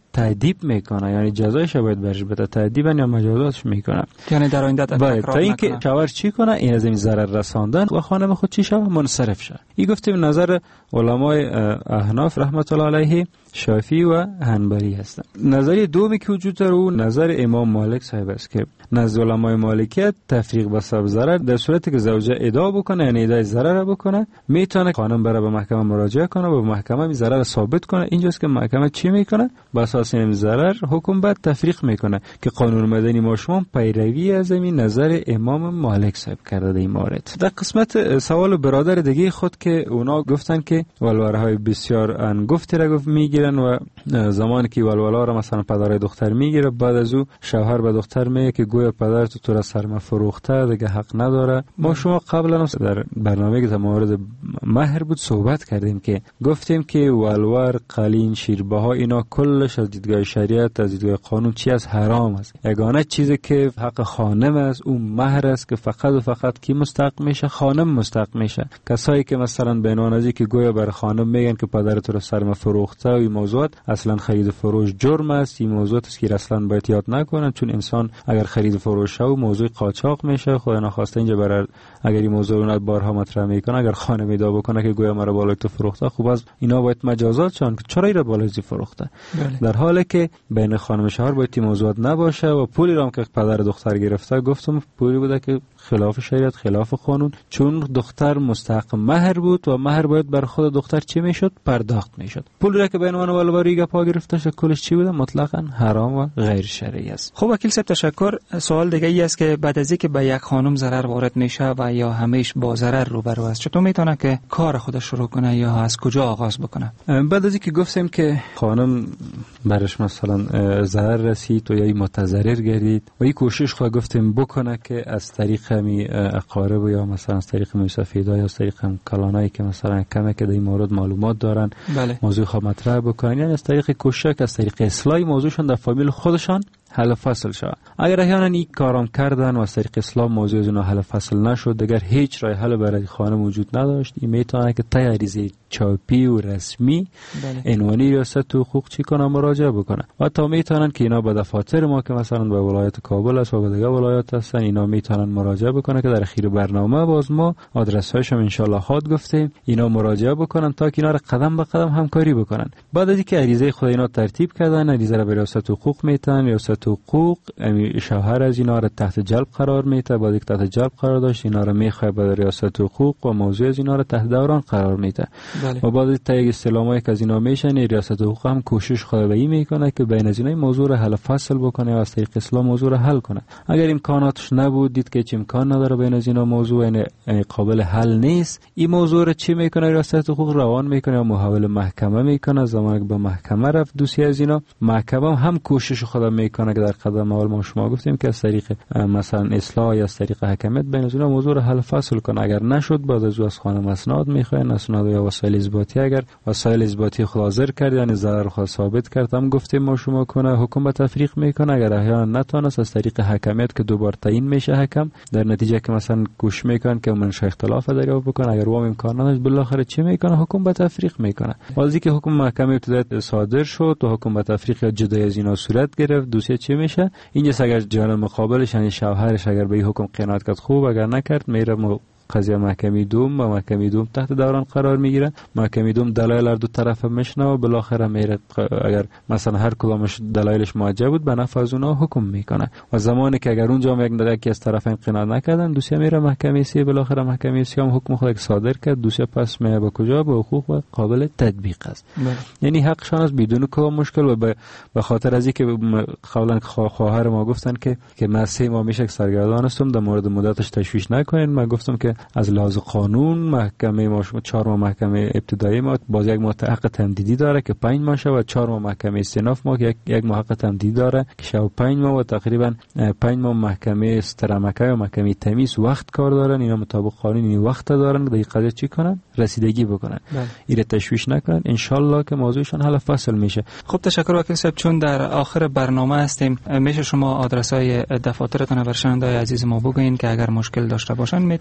تادیب میکنه، یعنی جزایش باید برش بده، تادیبا یا مجازاتش میکنه، یعنی در آینده باید تا اینکه شوهر چی کنه این از این ضرر رساندن و خانم خود چی شود منصرف شد. این گفتیم نظر علمای احناف رحمت الله علیه، شافعی و حنبلی هستند. نظریه دومی که وجود داره او نظر امام مالک صاحب است که نزد علمای مالکیت تفریق به سبب ضرر در صورتی که زوجه ادعا بکنه، یعنی ادعای ضرر بکنه، میتونه خانم بره به محکمه مراجعه کنه و به محکمه این ضرر ثابت کنه. اینجاست که محکمه چی میکنه؟ بر اساس این ضرر حکم بعد تفریق میکنه که قانون مدنی ما شما پیروی از این نظر امام مالک صاحب کرده در این مورد. در قسمت سوال برادر دیگه خود که اونا گفتن که ولورهای بسیار انگفتی را گفت میگیرن و زمانی که ولولا را مثلا پدر دختر میگیره، بعد از او شوهر به دختر میگه که گویا پدر تو را سرما فروخته، دیگه حق نداره. ما شما قبلا در برنامه که در مورد مهر بود صحبت کردیم که گفتیم که ولور، قلین، شیربه ها اینا کلش از دیدگاه شریعت، از دیدگاه قانون چی از حرام است. یگانه چیزی که حق خانم است اون مهر است که فقط و فقط کی مستحق میشه؟ خانم مستحق میشه. کسایی که مثلا به عنوان ازی که گویا بر خانم میگن که پدر تو را سرما فروخته و این موضوعات اصلا خرید و فروش جرم است. این موضوعات است که اصلا باید یاد نکنن، چون انسان اگر خرید و فروش شو موضوع قاچاق میشه. خدا نخواسته اینجا برای اگر این موضوع رو بارها مطرح میکنه، اگر خانم ادعا بکنه که گویا مرا بالای تو فروخته، خوب از اینا باید مجازات شون که چرا اینا بالای تو فروخته. در حالی که بین خانم شوهر باید این موضوعات نباشه و پولی رو هم که پدر دختر گرفته گفتم پولی بوده که خلاف شریعت، خلاف قانون، چون دختر مستحق مهر بود و مهر باید بر خود دختر چی میشد؟ پرداخت میشد. پولی را که به عنوان ولوریگا پا گرفته شد کلش چی بوده؟ مطلقاً حرام و غیر شرعی است. خب وکیل صاحب تشکر. سوال دیگه ای است که بعد از اینکه به یک خانم ضرر وارد میشه و یا همیش با ضرر روبرو است، چطور میتونه که کار خودش شروع کنه یا از کجا آغاز بکنه؟ بعد از اینکه گفتیم که خانم برش مثلا ضرر رسید و یا متضرر گردید و این کوشش خود گفتیم بکنه که از طریق می اقارب یا مثلا از طریق مسافیدا یا از طریق کلانایی که مثلا کمه که در این مورد معلومات دارن موضوع خود مطرح بکنن، یعنی از طریق کوشش از طریق اصلاح موضوعشون در فامیل خودشان حل فصل شد. اگر احیانا این کارام کردن و از طریق اسلام موضوع از اونها حل فصل نشد، دیگر هیچ راه حل برای خانم وجود نداشت. این میتونه که عریضه چاپی و رسمی عنوانی ریاست حقوق چی کنه مراجعه بکنه و تا میتونن که اینا به دفاتر ما که مثلا به ولایت کابل است و به دیگر ولایات هستن اینا میتونن مراجعه بکنه که در اخیر برنامه باز ما آدرس هاشم ان شاء الله خود گفتیم اینا مراجعه بکنن تا که اینا رو قدم به قدم همکاری بکنن. بعد از اینکه عریضه خود اینا ترتیب کردن، عریضه را به ریاست حقوق میتن، ریاست حقوق شوهر از اینا را تحت جلب قرار میده. بعد اینکه تحت جلب قرار داشت اینا را میخواد به ریاست حقوق و موضوع از اینا را تحت دوران قرار میده. و بعد تا یک استلامایی که از اینا میشن ریاست حقوق هم کوشش خود به این میکنه که بین از اینا موضوع را حل فصل بکنه و از طریق اسلام موضوع را حل کنه. اگر امکاناتش نبود، دید که هیچ امکان نداره بین از اینا موضوع یعنی قابل حل نیست، این موضوع را چی میکنه؟ ریاست حقوق روان میکنه و محول محکمه میکنه. زمانی که به محکمه رفت دوسیه از اینا، محکمه هم کوشش خود میکنه که در قدم اول ما شما گفتیم که از طریق مثلا اصلاح یا از طریق حکمیت بین از اینا موضوع را حل فصل کنه. اگر نشد بعد از خانم اسناد میخواد، اسناد یا وسایل اثباتی، اگر وسایل اثباتی خود حاضر کرد یعنی ضرر خود ثابت کرد هم گفتیم ما شما کنه حکم به تفریق میکنه. اگر احیانا نتونست از طریق حکمیت که دوبار تعیین میشه حکم، در نتیجه که مثلا کوشش میکنه که منشأ اختلاف دریافت بکنه، اگر وام امکان نداشت بالاخره چی میکنه؟ حکم به تفریق میکنه. وقتی که حکم محکمه ابتدایی صادر شد و حکم به تفریق یا جدایی از اینا صورت گرفت، دوسیه چی میشه؟ اینجا اگر جانب مقابلش یعنی شوهرش اگر به این حکم قناعت کرد خوب، اگر نکرد میره قضیه محکمه دوم و محکمه دوم تحت دوران قرار میگیره. محکمه دوم دلایل هر دو طرف میشنه و بالاخره میره اگر مثلا هر کدامش دلایلش موجه بود به نفع از اونها حکم میکنه. و زمانی که اگر اونجا یکی از طرفین قناعت نکردن، دوسیه میره محکمه سی، بالاخره محکمه سی هم حکم خود صادر کرد، دوسیه پس میره به کجا؟ به حقوق و قابل تطبیق است. یعنی حقشان است بدون کدام مشکل. و به خاطر از اینکه قبلا خواهر ما گفتن که من 3 ماه میشه سرگردان هستم، در مورد مدتش تشویش نکنین. من گفتم که از لحاظ قانون محکمه ما 4 ماه محکمه ابتدایی ما باز یک ماه حق تمدیدی داره که 5 ماه شد و 4 ماه محکمه استئناف ما که یک ماه حق تمدیدی داره که شد 5 ماه و تقریبا 5 ماه محکمه استرامکه و محکمه تمیز وقت کار دارن. اینا مطابق قانون این وقت دارن که قضیه چی کنن؟ رسیدگی بکنن. این تشویش نکنن، ان شاء الله که موضوعشون حل فصل میشه. خب تشکر وکیل صاحب. چون در آخر برنامه هستیم، میشه شما آدرس‌های دفاترتون برای شنونده‌های عزیز ما بگین که اگر مشکل داشته باشن میتونن که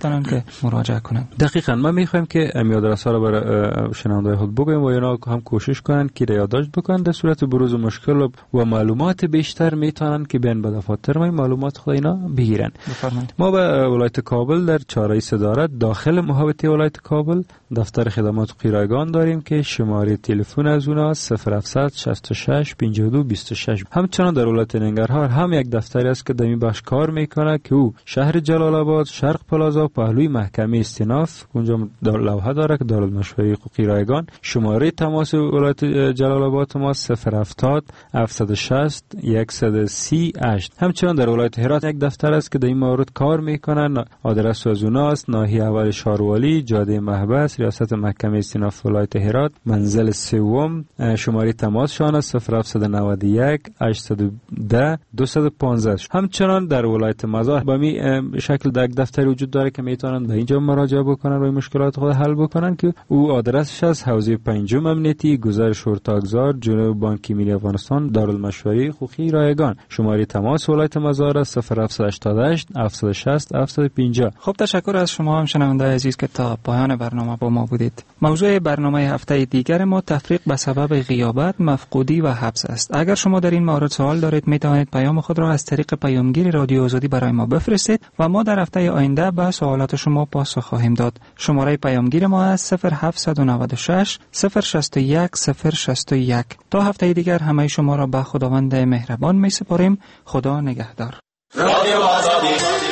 مراجعه کنند. دقیقاً ما میخوایم که آدرس‌ها رو برای شنونده‌های خود بگویم و اینا هم کوشش کنند که یادداشت بکنند. در صورت بروز مشکل و معلومات بیشتر میتونن که بین به دفاتر ما معلومات خود اینا بگیرن. ما به ولایت کابل در چهارراه صدارت داخل محوطه ولایت کابل دفتر خدمات قیرایگان داریم که شماره تلفن از اونها 0700 66 52 26. همچنان در ولایت ننگرهار هم یک دفتری است که در این بخش کار میکنه که او شهر جلال آباد، شرق پلازا، پهلوی محکمه استیناف، اونجا لوحه داره که دارالمشوره حقوقی رایگان. شماره تماس ولایت جلال آباد ما 070 760 138. همچنان در ولایت هرات یک دفتر است که در این مورد کار میکنه. آدرس از اوناست ناحیه اول شارولی، جاده محبس، ریاست محکمه استیناف ولایت هرات، منزل سوم. شماره تماس شان است 0791 810 215. همچنان در ولایت مزار با می شکل یک دفتر وجود داره که میتونن به اینجا مراجعه بکنن و مشکلات خود حل بکنن که او آدرسش از حوزه پنجم امنیتی، گذر شورتاگزار، جنوب بانک ملی افغانستان، دارالمشوره حقوقی رایگان. شماره تماس ولایت مزار است 0788 760 750. خب تشکر از شما هم شنونده عزیز که تا پایان برنامه با ما بودید. موضوع برنامه هفته دیگر ما تفریق به سبب غیابت، مفقودی و حبس است. اگر شما در این مورد سوال دارید می توانید پیام خود را از طریق پیامگیر رادیو آزادی برای ما بفرستید و ما در هفته آینده به سوالات شما پاسخ خواهیم داد. شماره پیامگیر ما است 0796 061 061. تا هفته دیگر همه شما را به خداوند مهربان می سپاریم. خدا نگهدار. رادیو آزادی